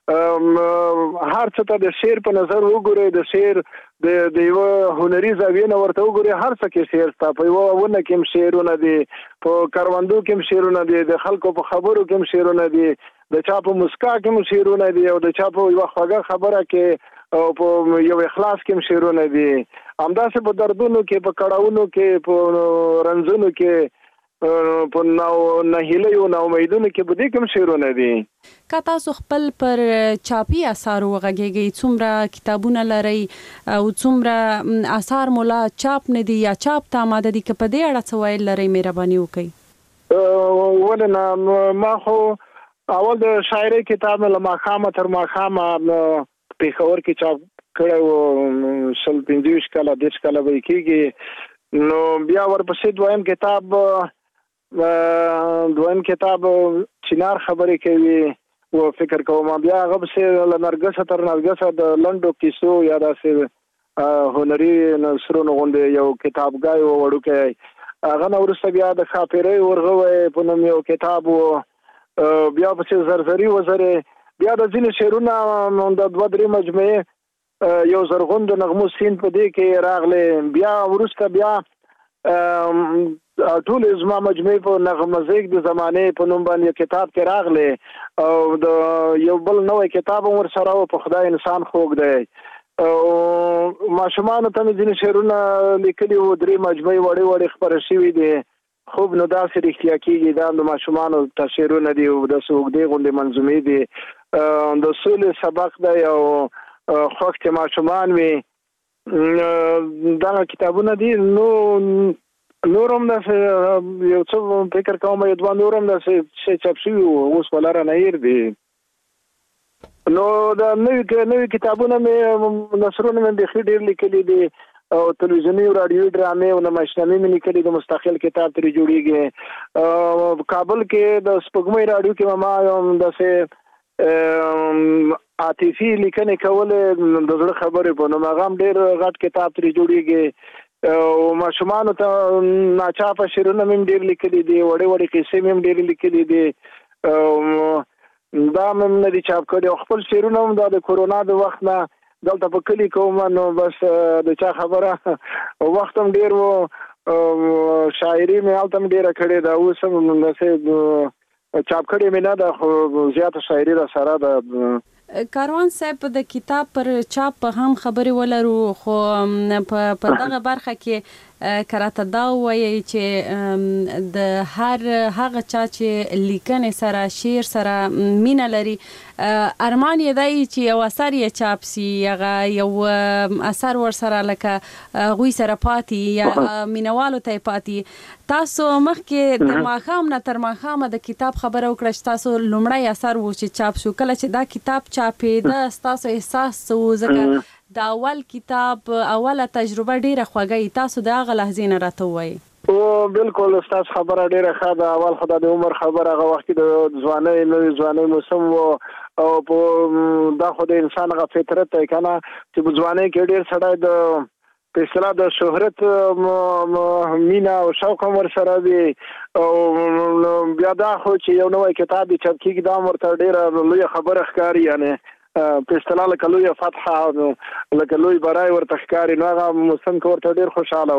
هر څه ته د شعر په نظر وګورئ، د شعر د یوه هنري زاویې نه ورته وګورئ. هر څه کې شعر شته. په یوه ونه کې هم شعرونه دي، په کروندو کې هم شعرونه دي، د خلکو په خبرو کې هم شعرونه دي، د چا په مسکا کې هم شعرونه دي، او د چا په یوه خوږه خبره کې او په یو اخلاص کې هم شعرونه دي. همداسې په دردونو کې، په کړاوونو کې، په رنځونو کې، په نهیلیو ناامیدونو کې په دې کې هم شعرونه دي. که تاسو خپل پر چاپي اثارو وغږیږئ، څومره کتابونه لرئ او څومره اثار مو لا چاپ نه دي یا چاپ ته آماده دي، که په دې اړه څه ویل لرئ مهرباني وکړئ. ولې نه، ما خو اول د شاعرۍ کتاب مې له ماښامه تر ماښامه پېښور کې چاپ کړی و. شل پنځه ویشت کاله دېرش کاله به یې کېږي. نو بیا ورپسې دویم کتاب دویم کتاب چنار خبرې کوي و فکر کوم. بیا هغه پسې له نرګسه تر نرګسه د لنډو کیسو یا داسې هنري نثرونو غوندې یو کتابګای و وړوکی. هغه نه وروسته بیا د ښاپېرۍ ورغوی په نوم یو کتاب و. بیا پسې زرزري وزرې. بیا د ځینې شعرونه د دوه درې مجموعې یو زرغون د نغمو سیند په دې کې راغلی. بیا وروسته بیا ټول زما مجموعې په نغمزیک د زمانې په نوم باندې کتاب کې راغلی او د یو بل نوی کتاب هم ورسره و، په خدای انسان خوږ دی. ماشومانو ته مې ځینې شعرونه لیکلي وو، درې مجموعې وړې وړې خپاره شوي دي. خوب نو داسې رښتیا کېږي، دا د ماشومانو ته شعرونه دي او داسې اوږدې غوندې منظومې دي. د سولې سبق دی او خوښ چې ماشومان وي. دغه کتابونه دي. نو نور هم داسې یو څه فکر کوم یو دوه نور هم داسې شی چاپ شوي وو، اوس په لاره نه هیر دي. نو د نوي نوي کتابونه مې نثرونه مې بیخي ډېر لیکلي دي او تلویزیوني او راډیوي ډرامې او نمایشنامې مې لیکلي دي. مستقل کتاب ترې جوړېږي. کابل کې د سپوږمۍ راډیو کې ما داسې عاطفي لیکنې کولې د زړه خبرې په نوم، هغه هم ډېر غټ کتاب ترې جوړېږي. او ماشومانو ته ناچاپه شعرونه مې هم ډېر لیکلي دي، وړې وړې قصې مې هم ډېرې لیکلي دي. دا مې هم نه دي چاپ کړي. او خپل شعرونه هم دا د کورونا د وخت نه دلته په کلي کوم، نو بس د چا خبره وخت هم ډېر و، شاعري مې هلته هم ډېره کړې ده. اوس هم داسې چاپ کړې مې نه ده، خو زیاته شاعري را سره ده. کاروان صاحب د کتاب پر چاپ هم خبرې ولرو خو په دغه برخه کې کراته دا وایي چې د هر هغه چا چې لیکنې سره شعر سره مینه لري ارمان یې دی چې یو اثر یې چاپ سي هغه یو اثر ورسره لکه غوی سره پاتې یا مینوالو ته پاتې تاسو مخکې د ماښام نه تر ماښامه د کتاب خبره وکړه چې تاسو لومړی اثر و چې چاپ شو کله چې دا کتاب چاپېده ستاسو احساس څه و ځکه د اول کتاب اوله تجربه ډیره خوږه تاسو د هغه لحظې نه راته ووایئ او بالکل استاد خبره ډیره ښه ده اول خو د عمر خبره هغه وخت د ځوانۍ نوې ځوانۍ موسم و او په دا خو د انسان هغه فطرت دی که نه چې په ځوانۍ کې ډېر سړی د په اصطلاح د شهرت مینه او شوق هم ورسره وي او بیا دا خو چې یو نوی کتاب یې چاپ کېږي دا هم ورته ډېره لویه خبره ښکاري یعنې په اصطلاح لکه لویه فتحه لکه لوی برای ورته ښکاري نو هغه موسم کې ورته ډېر خوشحاله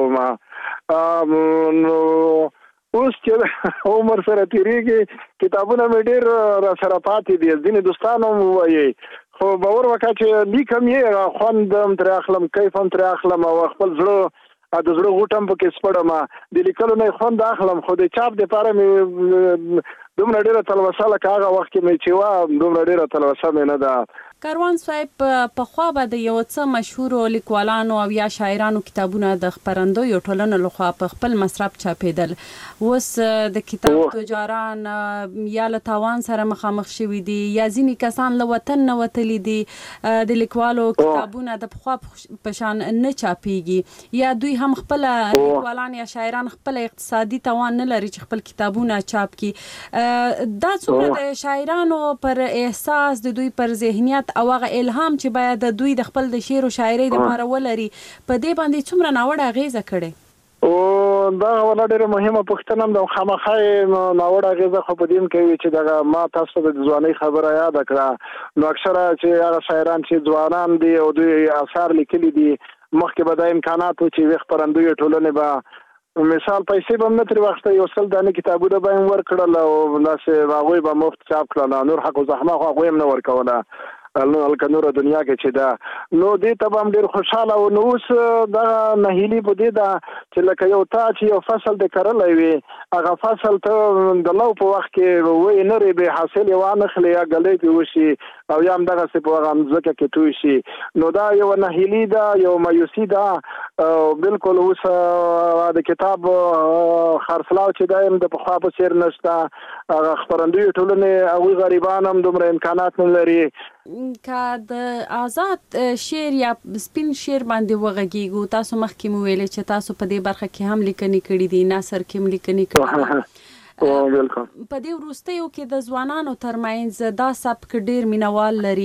وم نو اوس چې عمر سره تېرېږي کتابونه مې ډېر راسره پاتې دي ځینې دوستان هم ووایي خو باور وکړه چې لیکم یې خوند هم ترې اخلم کیف هم ترې اخلم او خپل زړه د زړه غوټ هم پکې سپړم د لیکلو نه خوند اخلم خو د چاپ دپاره مې دومره ډېره تلوسه لکه هغه وخت کې مې چې وه دومره ډېره تلوسه مې نه ده کاروان صاحب پخوا به د یو څه مشهورو لیکوالانو او یا شاعرانو کتابونه د خپرندویو ټولنو لخوا په خپل مصرف چاپېدل اوس د کتاب تجاران یا له تاوان سره مخامخ شوي دي یا ځینې کسان له وطن نه وتلي دي د لیکوالو کتابونه د پخوا په شان نه چاپېږي یا دوی هم خپله لیکوالان یا شاعران خپله اقتصادي توان نه لري چې خپل کتابونه چاپ کړي دا څومره د شاعرانو پر احساس د دوی پر ذهنیت او هغه الهام چې باید د دوی د خپل د شعر او شاعرۍ دپاره ولري په دې باندې څومره ناوړه اغېزه کړې او دا ولا ډېره مهمه پوښتنه هم ده خامخا یې ناوړه اغېزه خو په دې هم کوي چې دغه ما تاسو ته د ځوانۍ خبره یاده کړه نو اکثره چې هغه شاعران چې ځوانان دي او دوی اثار لیکلي دي مخکې به دا امکانات و چې ویې خپرندویو ټولنې به مثال پیسې به هم نه ترې واخیسته یو سل دانې کتابونه به یې ورکړل او داسې هغوی به مفت چاپ کړل نور حق و زحمه خو هغوی هم نه ورکوله هلکه نوره دنیا کې چې ده نو دې ته به هم ډېر خوشحاله و نو اوس دغه نهیلي په دې ده چې لکه یو تا چې یو فصل دې کرلی وي هغه فصل ته د لو په وخت کې وی نرې بې حاصل یې وانخلې یا ګلی پرې وشي او یا هم دغسې په هغه مځکه کې توی شي نو دا یوه نهیلي ده یو مایوسي ده بالکل اوس د کتاب خرڅلاو چې دا هم د پخوا په څېر نشته هغه خپرندویو ټولنې هغوی غریبان هم دومره امکانات نه لري که د آزاد شعر یا سپین شعر باندې وغږیږو تاسو مخکې مو ویلې چې تاسو په دې برخه کې هم لیکنې کړي دي نثر کې هم لیکنې کړي په دې وروستیو کې د ځوانانو ترمنځ دا سبک ډېر مینوال لري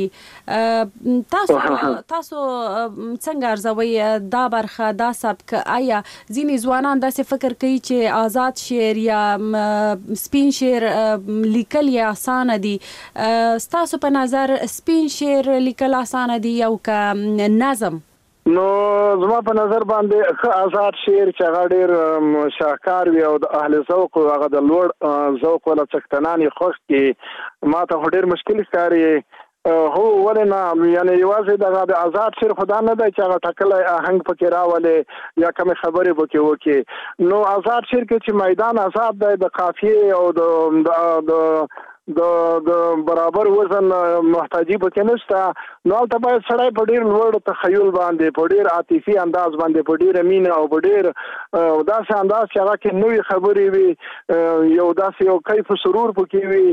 تاسو تاسو څنګه ارزوئ دا برخه دا سبک آیا ځینې ځوانان داسې فکر کوي چې آزاد شعر یا سپین شعر لیکل یې اسانه دي ستاسو په نظر سپین شعر لیکل اسانه دي او که نظم نو زما په نظر باندې ښه آزاد شعر چې هغه ډېر شاهکار وي او د اهل ذوق هغه د لوړ ذوق والا څښتنان یې خوښ کړي ما ته خو ډېر مشکل ښکاري هو ولې نه یعنې یوازې دغه د آزاد شعر خو دا نه دی چې هغه ټاکلی آهنګ پکې راولې یا کمې خبرې پکې وکړي نو آزاد شعر کې چې میدان آزاد دی د قافیې او د د د برابر وزن محتاجي پکې نشته نو هلته باید سړی په ډېر لوړ تخیل باندې په ډېر عاطفي انداز باندې په ډېره مینه او په ډېر داسې انداز چې هغه کې نوې خبرې وي یو داسې یو کیف و سرور پکې وي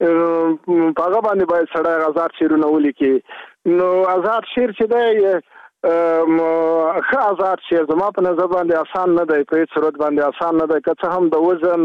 په هغه باندې باید سړی آزاد شعرونه ولیکي نو آزاد شعر چې دی ښه آزاد شعر زما په نظر باندې آسان نه دی په هېڅ صورت باندې آسان نه دی که څه هم د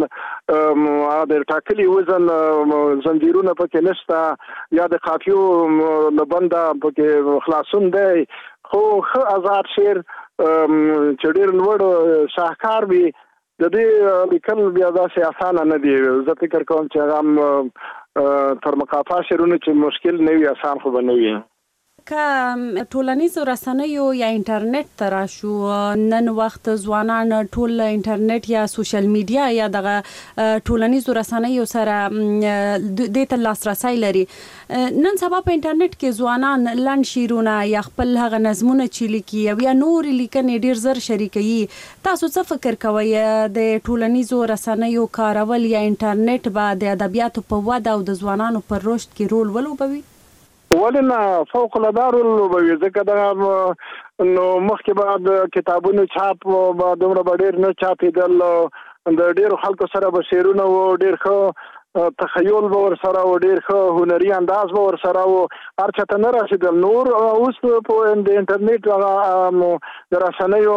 وزن د ټاکلي وزن زنځیرونه پکې نشته یا د قافیو له بنده پکې خلاصون دی خو ښه آزاد شعر چې ډېر لوړ شاهکار وي د دې لیکل بیا داسې اسانه نه دي زه فکر کوم چې هغه هم تر مقافا شعرونه چې مشکل نه وي آسان خو به نه وي که ټولنیزو رسنیو یا انټرنیټ ته راشو، نن وخت ځوانان ټول انټرنیټ یا سوشل میډیا یا دغه ټولنیزو رسنیو سره د ته لاسرسي لري. نن سبا په انټرنیټ کې ځوانان لنډ شعرونه یا خپل هغه نظمونه چې لیکي یا نور لیکنې ډیر زر شریکوي. تاسو څه فکر کوئ د ټولنیزو رسنیو کارول یا انټرنیټ به د ادبیاتو په وده او د ځوانانو پر رشد کې رول ولوبوي؟ ولنه فوق العاده رول ولوبوي، ځکه دا نو مخکې به د کتابونو چاپ به دومره به ډېر نه چاپېدل، د ډېرو خلکو سره به شعرونه و، ډېر ښه تخیل به ورسره و، ډېر ښه هنري انداز به ورسره و، هر چا ته نه رسېدل. نور اوس په د انټرنیټ هغه د رسنیو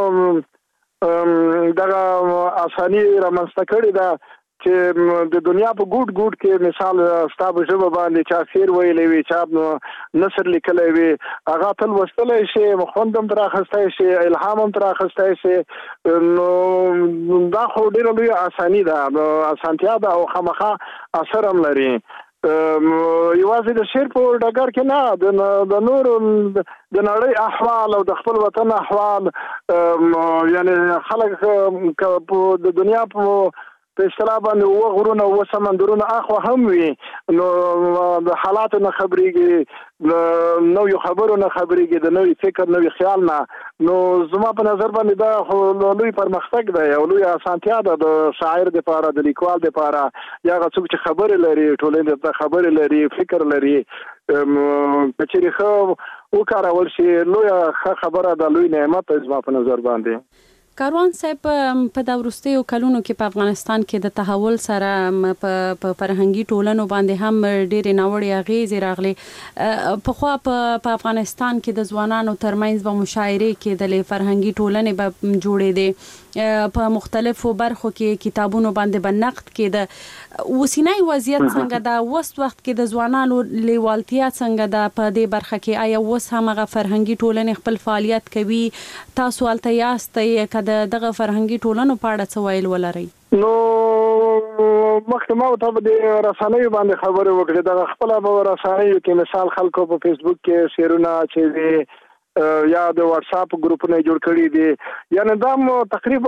دغه اساني رامنځته کړې ده چې د دنیا په ګوټ ګوټ کې مثال ستا په ژبه باندې چا شعر ویلی وي، چا نثر لیکلی وي، هغه ته لوستلی شي، خوند هم ترې اخیستی شي، الهام هم ترې اخیستی شي. نو دا خو ډېره لویه اساني ده، اسانتیا ده او خامخا اثر هم لري. یوازې د شعر په ډګر کې نه، د نورو د نړۍ احوال او د خپل وطن احوال، یعنی خلک د دنیا په په اصطلاح باندې اوه غرونه اوه سمندرونه اخوا هم وي، نو د حالاتو نه خبرېږي، د نویو خبرو نه خبرېږي، د نوي فکر نوي خیال نه. نو زما په نظر باندې دا خو لوی پرمختګ دی او لوی اسانتیا ده د شاعر دپاره، د لیکوال دپاره، یا هغه څوک چې خبرې لري، ټولنې ته خبرې لري، فکر لري، که چېرې ښه وکارول شي لویه ښه خبره ده، لوی نعمت دی زما په نظر باندې. کاروان صاحب، په د وروستیو کلونو کې په افغانستان کې د تحول سره په فرهنګي ټولنو باندې هم ډېرې ناوړې اغېزې راغلې. پخوا په افغانستان کې د ځوانانو ترمنځ به مشاعرې کېدلې، فرهنګي ټولنې به جوړېدې، په مختلفو برخو کې کتابونو باندې به نقد کېده. اوسنی وضعیت څنګه ده؟ اوس وخت کې د ځوانانو لیوالتیا څنګه ده په دې برخه کې؟ آیا اوس هم هغه فرهنګي ټولنې خپل فعالیت کوي؟ تاسو هلته یاستئ، د دغه فرهنګي ټولنو په اړه څه ویل ولرئ؟ نو مخکې ما ورته په دې رسنیو باندې خبرې وکړې، دغه خپله په رسنیو کې مثال خلکو په فیسبوک کې شعرونه چې دي یا د واتساپ ګروپونه جوړ کړي دي، یعنی دا تقریبا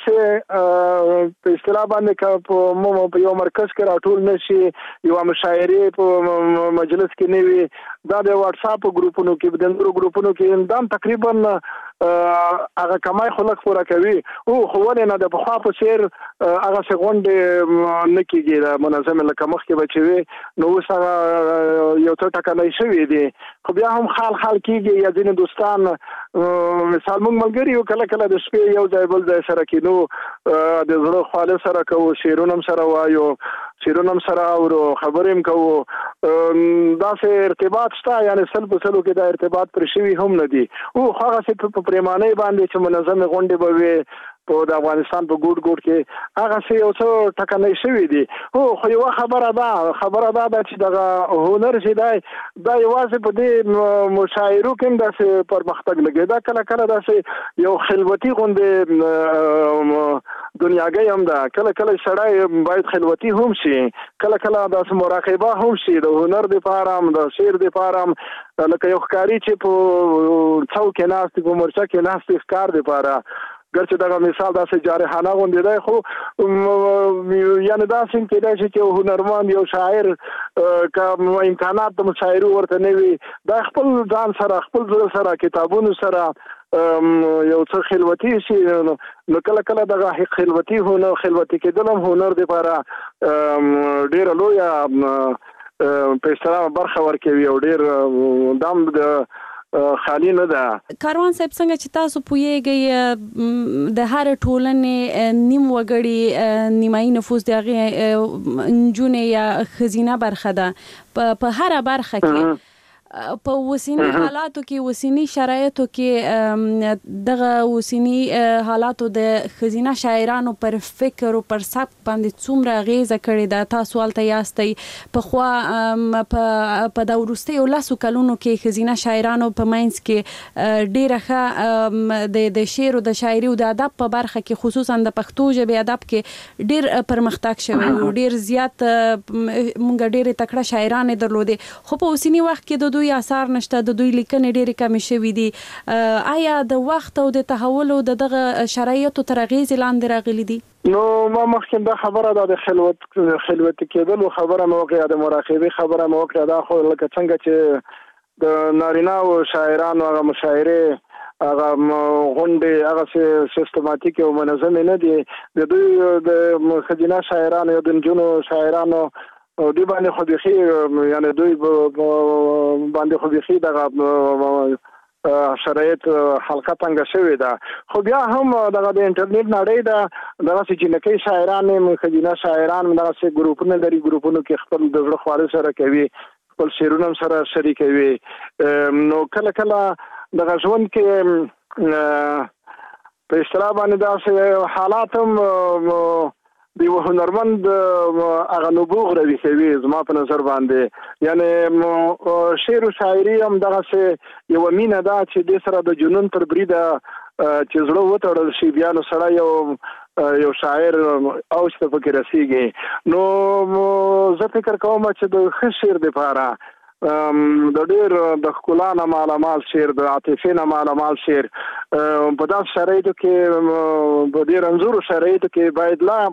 دغسې په اصطلاح باندې که په یو مرکز کې راټول نه شي، یوه مشاعرې په مجلس کې نه وي، دا د واتساپ ګروپونو کې، د نورو ګروپونو کې دا تقریبا هغه کمای خو لږ پوره کوي. او خو ولې نه د پخوا په څېر هغسې غونډې نه کېږي د منظمې، لکه مخکې به چې وي، نو اوس هغه یو څه ټکنی شوي دي، خو بیا هم خال خال کېږي. یا ځینې دوستان مثال موږ ملګري یو، کله کله د شپې یو ځای بل ځای سره کېنو، د زړه خواله سره کوو، شعرونه هم سره وایو، شعرونه هم سره اورو، خبرې هم کوو، داسې ارتباط شته، یعنی سل په سلو کې دا ارتباط پر شوي هم نه دي. او هغسې په پریمانۍ باندې چې منظمې غونډې به وي په د افغانستان په ګوټ ګوټ کې، هغسې یو څه ټکنی شوي دي. هو خو یوه خبره ده خبره دا ده چې دغه هنر چې دی دا یوازې په دې مشاعرو کې هم داسې پرمختګ لګي، دا کله کله داسې یو خلوتي غوندې دنیاګۍ هم ده. کله کله سړی باید خلوتي هم شي، کله کله داسې مراقبه هم شي د هنر دپاره هم، د شعر دپاره هم، لکه یو ښکاري چې په څو کې ناست په مورچه کې ناست ښکار دپاره، ګرچې دغه مثال داسې جارحانه غوندې دی، خو یعنې داسې هم کېدای شي چې یو هنرمند، یو شاعر که امکانات د مشاعرو ورته نه وي، دا خپل ځان سره، خپل زړه سره، کتابونو سره یو څه خلوتي شي، نو کله کله دغه خلوتي هنر، خلوتي کېدل هم هنر دپاره ډېره لویه په اصطلاح برخه ورکوي او ډېر دام د خالی نه ده. کاروان صاحب، څنګه چې تاسو پوهیږئ د هر ټولنې نیم وګړي، نیمایي نفوس د هغې نجونې یا ښځینه برخه ده په هره برخه کې. په اوسنی حالاتو کې، اوسنی شرایطو کې دغه اوسنی حالاتو د ښځینه شاعرانو پر فکر او پر سبک باندې څومره اغېزه کړې ده؟ تاسو هلته یاستئ. پخوا په د وروستیو لسو کلونو کې ښځینه شاعرانو په منځ کې ډېره ښه د شعر او د شاعري او د ادب په برخه کې، خصوصا د پښتو ژبې ادب کې ډېر پرمختګ شوی و، ډېر زیات موږ ډېرې تکړه شاعرانې درلودې. خو په اوسني وخت کې د دوی آثار نشته، د دوی لیکنې ډېرې کمې شوي دي. آیا د وخت او د تحول او د دغه شرایطو تر اغېزې لاندې راغلي دي؟ نو ما مخکې دا خبره ده د خلوت خلوت کېدلو خبره مې وکړه، د مراقبې خبره مې وکړه. دا خو لکه څنګه چې د نارینه او شاعرانو هغه مشاعرې هغه غونډې هغه سیستماتیک او منظم نه دي. د دوی د ښځینه شاعرانو یا د نجونو شاعرانو دوی باندې خو بیخي یعنی دوی باندې خو بیخي دغه شرایط حلقه تنګه شوې ده. خو بیا هم دغه د انټرنیټ نړۍ ده، دغسې جنکۍ شاعران ښځینه شاعران دغسې ګروپونه لري، ګروپونو کې خپل د زړه خواره سره کوي، خپل شعرونه هم سره شریکوي. نو کله کله دغه ژوند کې په اصطلاح باندې داسې حالات هم د یو هنرمند هغه نبوغ روي کوي زما په نظر باندې. یعنی شعر و شاعري هم دغسې یوه مینه ده چې دې سره د جنون تر بریده چې زړه وتړل شي بیا نو سړی یو یو شاعر اوج ته پکې رسیږي. نو زه فکر کوم چې د ښه شعر دپاره د ډېر د ښکلا نه مالامال شعر، د عاطفې نه مالامال شعر په داسې شرایطو کې، په ډېر رنځورو شرایطو کې باید لا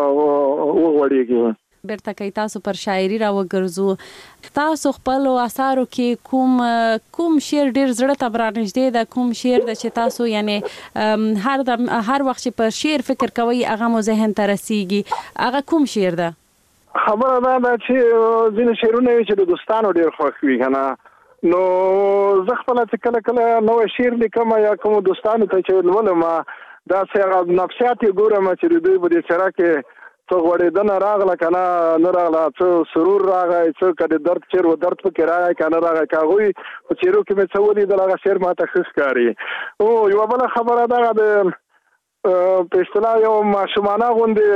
وغوړېږي. بیرته کوي تاسو پر شاعري راوګرځو، تاسو خپلو اثارو کې کوم کوم شعر ډېر زړه ته برانږدې ده؟ کوم شعر ده چې تاسو یعنی هر د هر وخت چې پر شعر فکر کوئ هغه مو ذهن ته رسیږي؟ هغه کوم شعر ده؟ خبره دا ده چې ځینې شعرونه وي چې د دوستانو ډېر خوښ وي که نه. نو زه خپله چې کله کله نوی شعر لیکم یا کومو دوستانو ته چې لولم داسې هغه نفسیات یې ګورم چې د دوی په دې څېره کې څه غوړېدنه راغله که نه نه راغله، څه سرور راغی، څه که د درد شعر و درد پکې راغی که نه راغی. که هغوی په څېرو کې مې څه ولیدل هغه شعر ماته ښه ښکاري. او یوه بله خبره دغه د په اصطلاح یو ماشومانه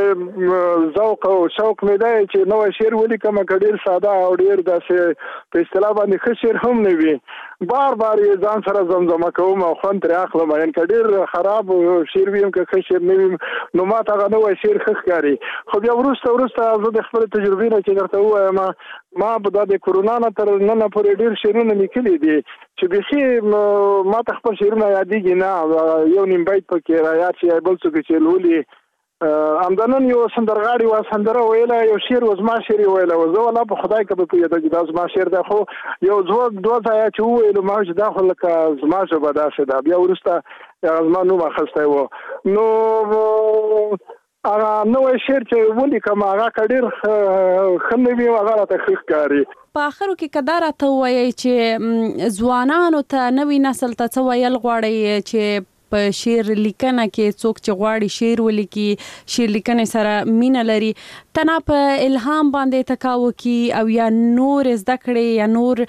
غوندې ذوق او شوق مې دی چې نوی شعر ولیکم، که ډېر ساده او ډېر داسې په اصطلاح باندې ښه شعر هم نه وي، بار بار یې ځان سره زمزمه کوم او خوند ترې اخلم. یعنې که ډېر خراب شعر وي هم که ښه شعر نه وي نو ماته هغه نوی شعر ښه ښکاري. خو بیا وروسته وروسته زه د خپلې تجربې نه چې درته ووایم، ما په دا د کرونا نه تر ننه پورې ډېر شعرونه لیکلي دي چې بیخي ما ته خپل شعرونه یادېږي نه، یو نیم بیت پکې رایاد شي یا بل څوک چې لولي. همدا نن یو سندرغاړي وه سندره ویله، یو شعر و زما شعر یې ویله و، زه والله په خدای که به پوهېده چې دا زما شعر دی، خو یو دوه دوه ځایه چې وویلو ما چې دا خو لکه زما ژبه داسې ده. بیا وروسته هغه زما نوم اخیستی و. نو هغه نوی شعر چې ولیکم هغه که ډېر ښه نه وي هغه راته ښه ښکاري. په آخرو کې که دا راته ووایئ چې ځوانانو ته نوي نسل ته څه ویل غواړئ چې په شعر لیکنه کې څوک چې غواړي شعر ولیکي، شعر لیکنې سره مینه لري، تنه په الهام باندې تکاو کی او یا نور زده کړې یا نور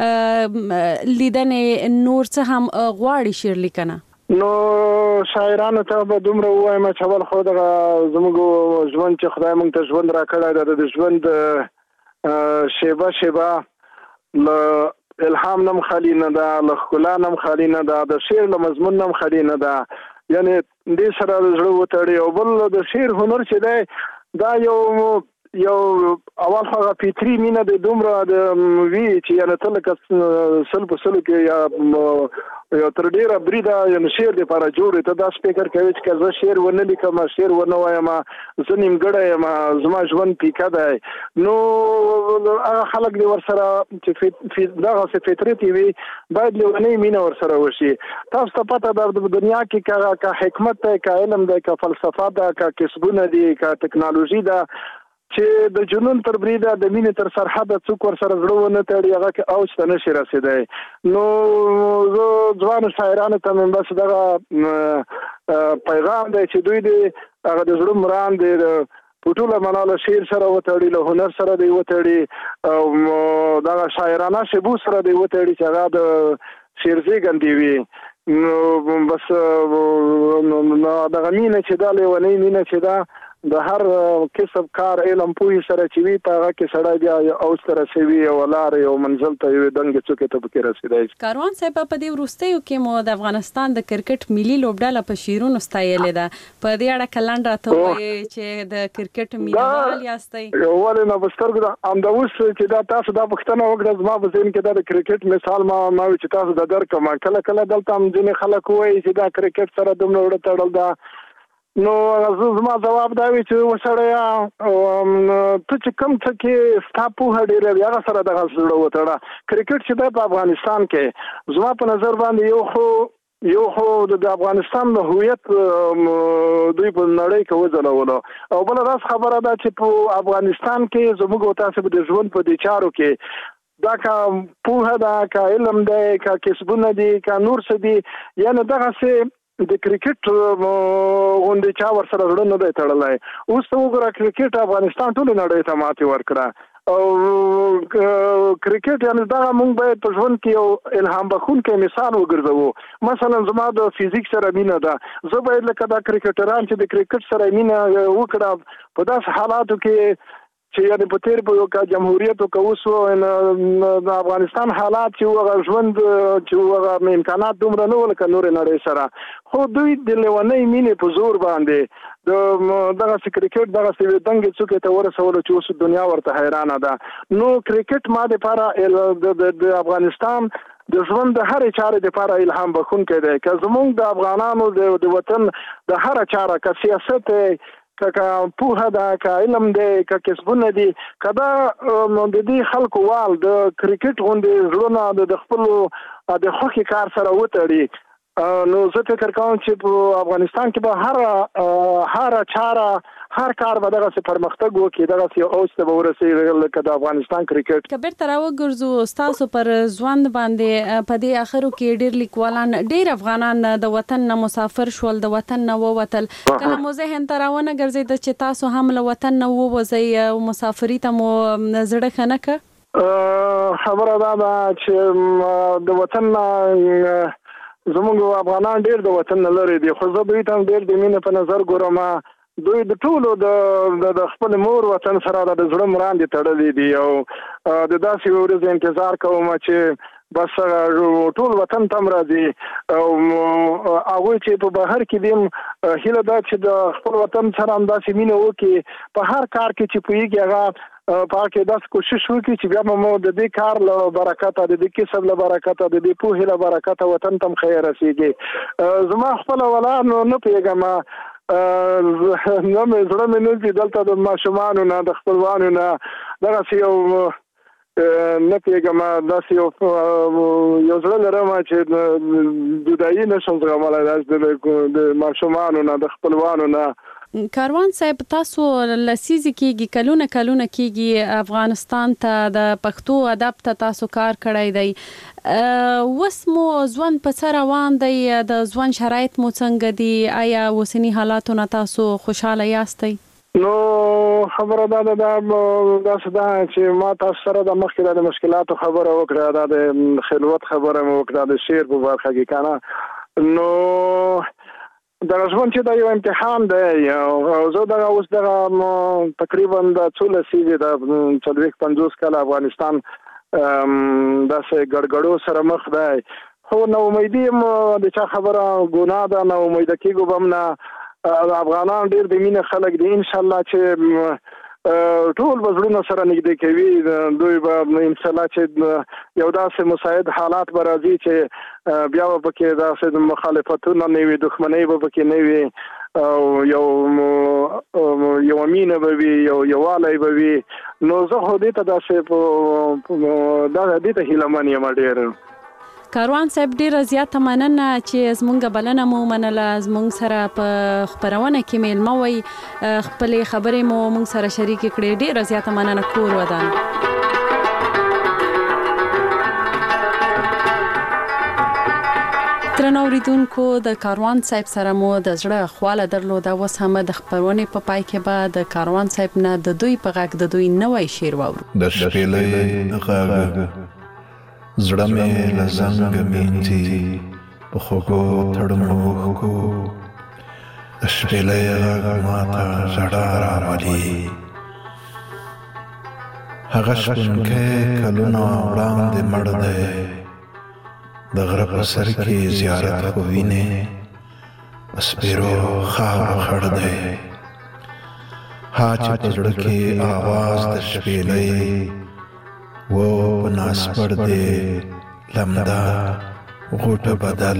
لیدنې نور څه هم غواړي شعر لیکنه؟ نو شاعرانو ته به دومره ووایم چې اول خو دغه زموږ ژوند چې خدای موږ ته ژوند راکړی ده د ژوند شیبه شیبه له الهام نم خالی نه ده، له ښکلا نم خالی نه ده، د شعر له مضمون نم خالی نه ده. یعنې دې سره د زړه وتړي. او بل د شعر هنر چې دی دا یو یو اول خو هغه فطري مینه د دومره د وي چې یعنې ته لکه سل په سلو کې یا یا تر ډېره بریده یعنې شعر دپاره جوړ ته داسې فکر کوي چې که زه شعر ونه لیکم، شعر ونه وایم، زه نیمګړی یم، زما ژوند پیکه دی. نو هغه خلک دې ورسره چې دغسې فطرت یې وي باید لیونۍ مینه ورسره وشي. تاسو ته پته ده په دنیا کې که حکمت دی، که علم دی، که فلسفه ده، که کسبونه دي، که ټکنالوژي ده، چې د جنون تر بریده د مینې تر سرحده څوک ورسره زړه ونه تړي هغه کې اوج ته نشي رسېدی. نو زه ځوانو شاعرانو ته مې بس دغه پیغام دی چې دوی دې هغه د زړه مرام دی په ټوله معنا له شعر سره وتړي، له هنر سره دی وتړي او دغه شاعرانه شیبو سره دی وتړي چې هغه د شعر زېږندې وي. نو بس دغه مینه چې دا لیونۍ مینه چې دا د هر کسب کار علم پوهې سره چې وي په هغه کې سړی بیا او سره سوي او لار یو منزل ته یو دنګ څوکې ته پکې رسیدای. کاروان صاحب په دې وروستیو کې مو د افغانستان د کرکټ ملي لوبډله په شیرونو ستایلې ده. په دې اړه کلند راته وایي چې د کرکټ مینوال یاستئ. ولې نه بسترګو ام دا اوس چې دا تاسو دا پښتنه وکړه زما په ذهن کې دا د کرکټ مثال ما ما چې تاسو د درکمه کله کله دلته هم ځینې خلک وایي چې دا کرکټ سره دومره وړه تړل ده. نو زما جواب دا وی چې وسړیا ته چې کم څه کې ستا پوهه ډېره وي هغه سره دغه زړه وتړه. کرکټ چې دی په افغانستان کې زما په نظر باندې یو خو یو خو د افغانستان د هویت دوی په نړۍ کې وځلولو او بل دا خبره ده چې په افغانستان کې زموږ او تاسو د ژوند په دې چارو کې دا کا پوهه دا کا علم دی کا کسبونه دي کا نور څه دي یعنی دغه څه د کرکټ غونډې چا ور سره زړه نه دی تړلی. اوس ته وګوره کرکټ افغانستان ټولې نړۍ ته ماتې ورکړه او کرکټ یعنې دغه موږ باید په ژوند کې یو الهام بخښونکی مثال وګرځوو. مثلا زما د فزیک سره مینه ده، زه باید لکه دا کرکټران چې د کرکټ سره مینه وکړه په داسې حالاتو کې چې یعنې په تیر په یو کا جمهوریت او که اوس د افغانستان حالات چې هغه ژوند چې هغه امکانات دومره نه وو لکه نورې نړۍ سره، خو دوی د لیونۍ مینې په زور باندې د دغه کرکټ دغه سوي دنګ څوکې ته ورسولو چې اوس دنیا ورته حیرانه ده. نو کرکټ ما دپاره د افغانستان د ژوند د هرې چارې دپاره الهام بخښونکی دی. که زموږ د افغانانو د وطن د هره چاره که سیاست که پوهه ده که علم دی که کسبونه دي که دا د دې خلکو وال د کرکټ غوندې زړونه د خپلو د خوښې کار سره وتړي نو زه فکر کوم چې په افغانستان کې به هر هر چاره هر کار به دغه پرمختګ وکړي دغه یو اوس ته به ورسېږي لکه د افغانستان کرکټ. که بیرته راوګرځو ستاسو پر ژوند باندې په دې اخرو کې ډېر لیکوالان ډېر افغانان د وطن نه مسافر شول د وطن نه ووتل. کله مو ذهن ته راونه ګرځېده چې تاسو هم له وطن نه ووځئ او مسافري ته مو زړه ښه نه کړ؟ خبره دا ده چې د وطن نه زموږ افغانان ډېر د وطن نه لرې دي، خو زه دوی ته هم ډېر د مینې په نظر ګورم. دوی د ټولو د خپل مور وطن سره د زړه مراندې تړلې دي او د داسې ورځې انتظار کوم چې بس ټول وطن ته راځي او هغوی چې په بهر کې دي هیله ده چې د خپل وطن سره همداسې مینه وکړي. په هر کار کې چې پوهېږي هغه په هغه کې داسې کوشش وکړي چې بیا مو د دې کار له برکته د دې کسب له برکته د دې پوهې له برکته وطن ته هم ښه رسېږي. زما خپله ولا نه پوهېږم نه مې زړه مې نه ځي دلته د ماشومانو نه د خپلوانو نه دغسې یو نه پوهېږم داسې یو یو زړه لرم چې جدایي نه شم زغملی داسې د ماشومانو نه د خپلوانو نه. کاروان صاحب تاسو لسیزې کېږي کلونه کلونه کېږي افغانستان ته د پښتو ادب ته تاسو کار کړی دی. اوس مو ژوند په څه روان دی؟ د ژوند شرایط مو څنګه دي؟ آیا اوسني حالاتو نه تاسو خوشحاله یاستئ؟ نو خبره دا ده داسې ده چې ما تاسو سره د مخکې د مشکلاتو خبره وکړه، دا د خلوت خبره مې وکړه د شعر په برخه کې که نه. نو دغه ژوند چې دا یو امتحان دی او زه دغه اوس دغه تقریبا د څو لسیزې د څلوېښت پنځوس کاله افغانستان داسې ګډوډو سره مخ دی، خو نا امیدي یم د چا خبره ګناه ده، نا امیده کېږو به هم نه. افغانان ډېر د مینې خلک دي، انشاءالله چې ټول به زړونه سره نږدې کوي. دوی به انشاءالله چې یو داسې مساعد حالات به راځي چې بیا به پکې داسې مخالفتونه نه وي، دښمنۍ به پکې نه وي او یو یو مینه به وي، یو یووالی به وي. نو زه خو دې ته داسې دې ته هیله من یم ډېر. کاروان صاحب ډیره زیاته مننه چې زمونږ بلنه مو منله، زمونږ سره په خپرونه کې میلمه وئ، خپلې خبرې مو مونږ سره شریکې کړې. ډیره زیاته مننه. کور ودان. درنو اوریدونکو د کاروان صاحب سره مو د زړه خواله درلوده. اوس هم د خپرونې په پای کې به د کاروان صاحب نه د دوی په غږ د دوی نوی شعر واورو. د شپېلۍ غږ زړه مې له زنګه مینځي په خوږو تړمو اوښکو، د شپېلۍ غږ ماته ژړا راولي. هغه شپونکی کلونه وړاندې مړ دی، د غره په سر کې زیارت خو وینې، په سپېرو خاورو خړ دی. ها چې په زړه کې آواز د شپېلۍ و په ناسپړ دی لمده غوټه بدل.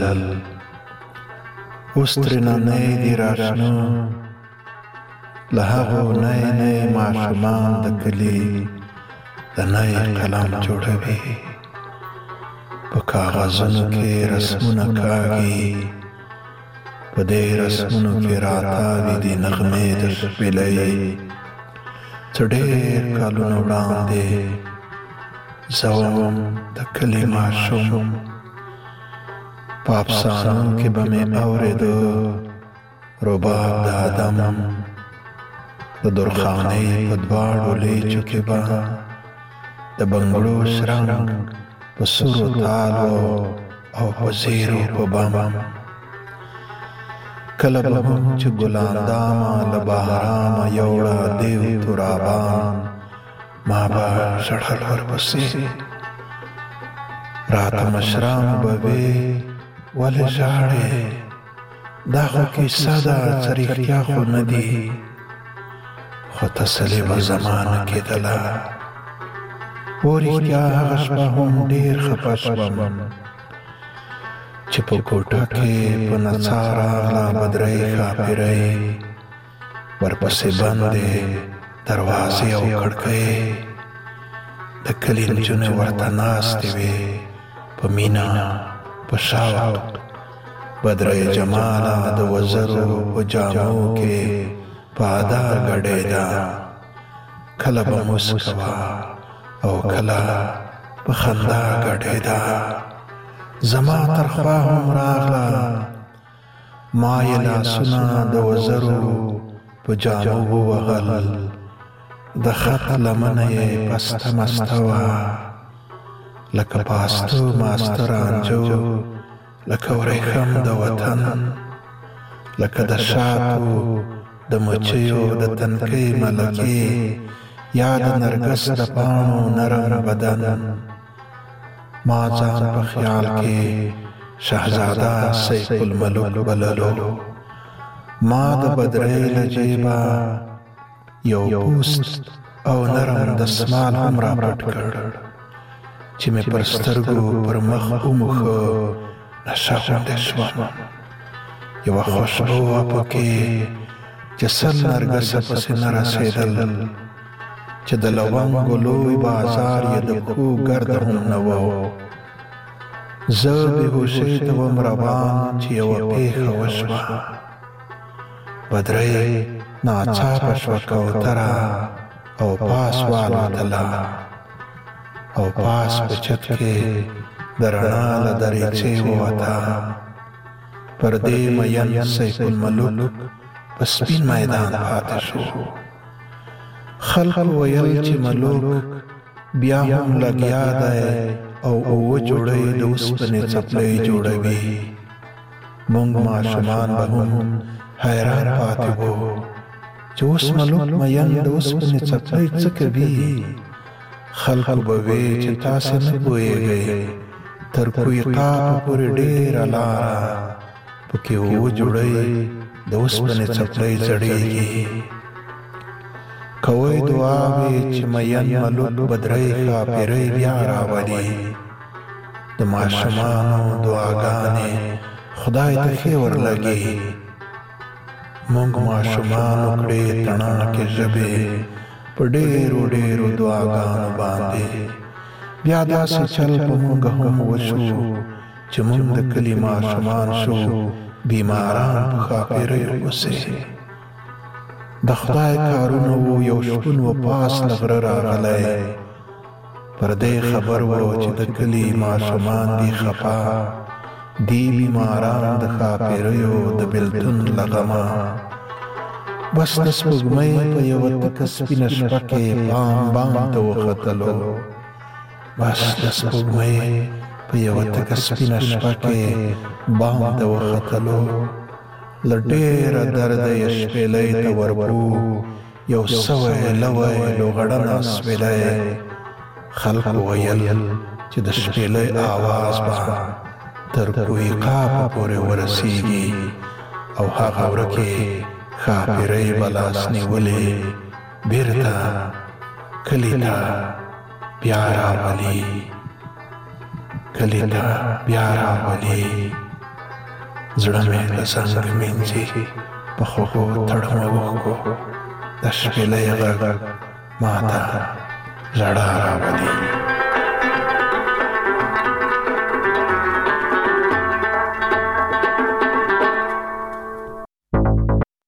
اوس ترېنه نی دي راشنه له هغو نی نی ماشومان د کلي د نی قلم جوړوي. په کاغذونو کې رسمونه کاږي، په دې رسمونو کې راتاوي دي نغمې د شپېلۍ. څه ډېر کلونه وړاندې زه وم د کلي ماشوم، په افسانو کې به مې اورېده رباب د آدم، د درخانۍ په دواړو لیچو کې به د بنګړو شرنګ په سرو تالو او په زیرو په بم. کله به هم چې ګلاندامه له بهرامه یوړه دیو ترابان، ما به ژړل ورپسې. راته مشرانو به وې ولې ژاړې، دا خو کیسه ده څه رښتیا خو نه دي. خو تسلي به زما نه کېدله. و رښتیا هغه شپه هم ډېر خفه شوم چې په کوټه کې په نڅا راغله بدرۍ ښاپېرۍ، ورپسې بندې دروازې او کړکۍ. د کلي نجونې ورته ناستې وې په مینه په شوق. بدرۍ جماله د وزرو په جامو کې په ادا ګډېده، کله به موسکه وه او کله په خندا ګډېده. زما تر خوا هم راغله، ما یې لاسونه د وزرو په جامو ووهل. د خط لمنه یې پسته مسته وه، لکه پاستو ماسته رانجو، لکه ورېښم د وطن، لکه د شاتو د مچیو د تنکۍ ملکې، یا د نرګس د پاڼو نرم بدن. ما ځان په خیال کې شهزاده سیف الملوک بللو. ما د بدرۍ له جیبه یو پوست او نرم دستمال هم راپټ کړ چې مې پر سترګو پر مخ وموښه. نشه غوندې شوم، یوه خوشبو وه پکې چې سل نرګسه پسې نه رسېدل، چې د لونګو لوی بازار یې د پښو ګرده هم نه و. زه بېهوشۍ ته وم روان چې یوه پېښه وشوه. بدرۍ ناڅاپه شوه کوتره او پاس والوتله، او پاس په چت کې د رڼا له دریڅې ووته. پر دې مین سیف الملوک په سپین میدان پاتې شو. خلق ویل چې ملوک بیا هم لګیا دی او اووه جوړۍ د اوسپنې څپلۍ جوړوي. موږ ماشومان به هم حیران پاتې وو چې اوس ملوک مین د اوسپنې څپلۍ څه کوي. خلق به وی چې تاسې نه پوهېږئ، تر کویقاپ پورې ډېره لاره پکې اووه جوړۍ د اوسپنې څپلۍ زړېږي. کوئ دعاوې چې مین ملوک بدرۍ ښاپېرۍ بیا راولي. د ماشومانو دعاګانې خدای ته ښې ورلګي. موږ ماشومانو کړې تڼاکې ژبې په ډېرو ډېرو دعاګانو باندې. بیا داسې چل په موږ هم وشو چې موږ د کلي ماشومان شو بیماران په ښاپېریو پسې. د خدای کارونه وو، یو شپون و پاس له غره راغلی. پر دې خبر وو چې د کلي ماشومان دي خفا، دی بیماران د ښاپېریو د بېلتون له غمه. بس د سپوږمۍ په یوه تکه سپینه شپه کې بام بام ته وختلو. بس د سپوږمۍ په یوه تکه سپینه شپه کې بام ته وختلو. لډېر درد یې شپېلۍ ته ورپو یو سوی لوی لوغړنه سپېلۍ خلکو ویل چې د شپېلۍ آواز به تر کوی قاف پورې ورسیږي او هغه ورکې ښاپېرۍ به لاس نیولې بیرته کلي ته بیا راولي کلي ته بیا راولي زړه مې له څنګه مینځي په خوږو تړمه اوښکو د شپېلۍ غږ ما ته ژړا راولي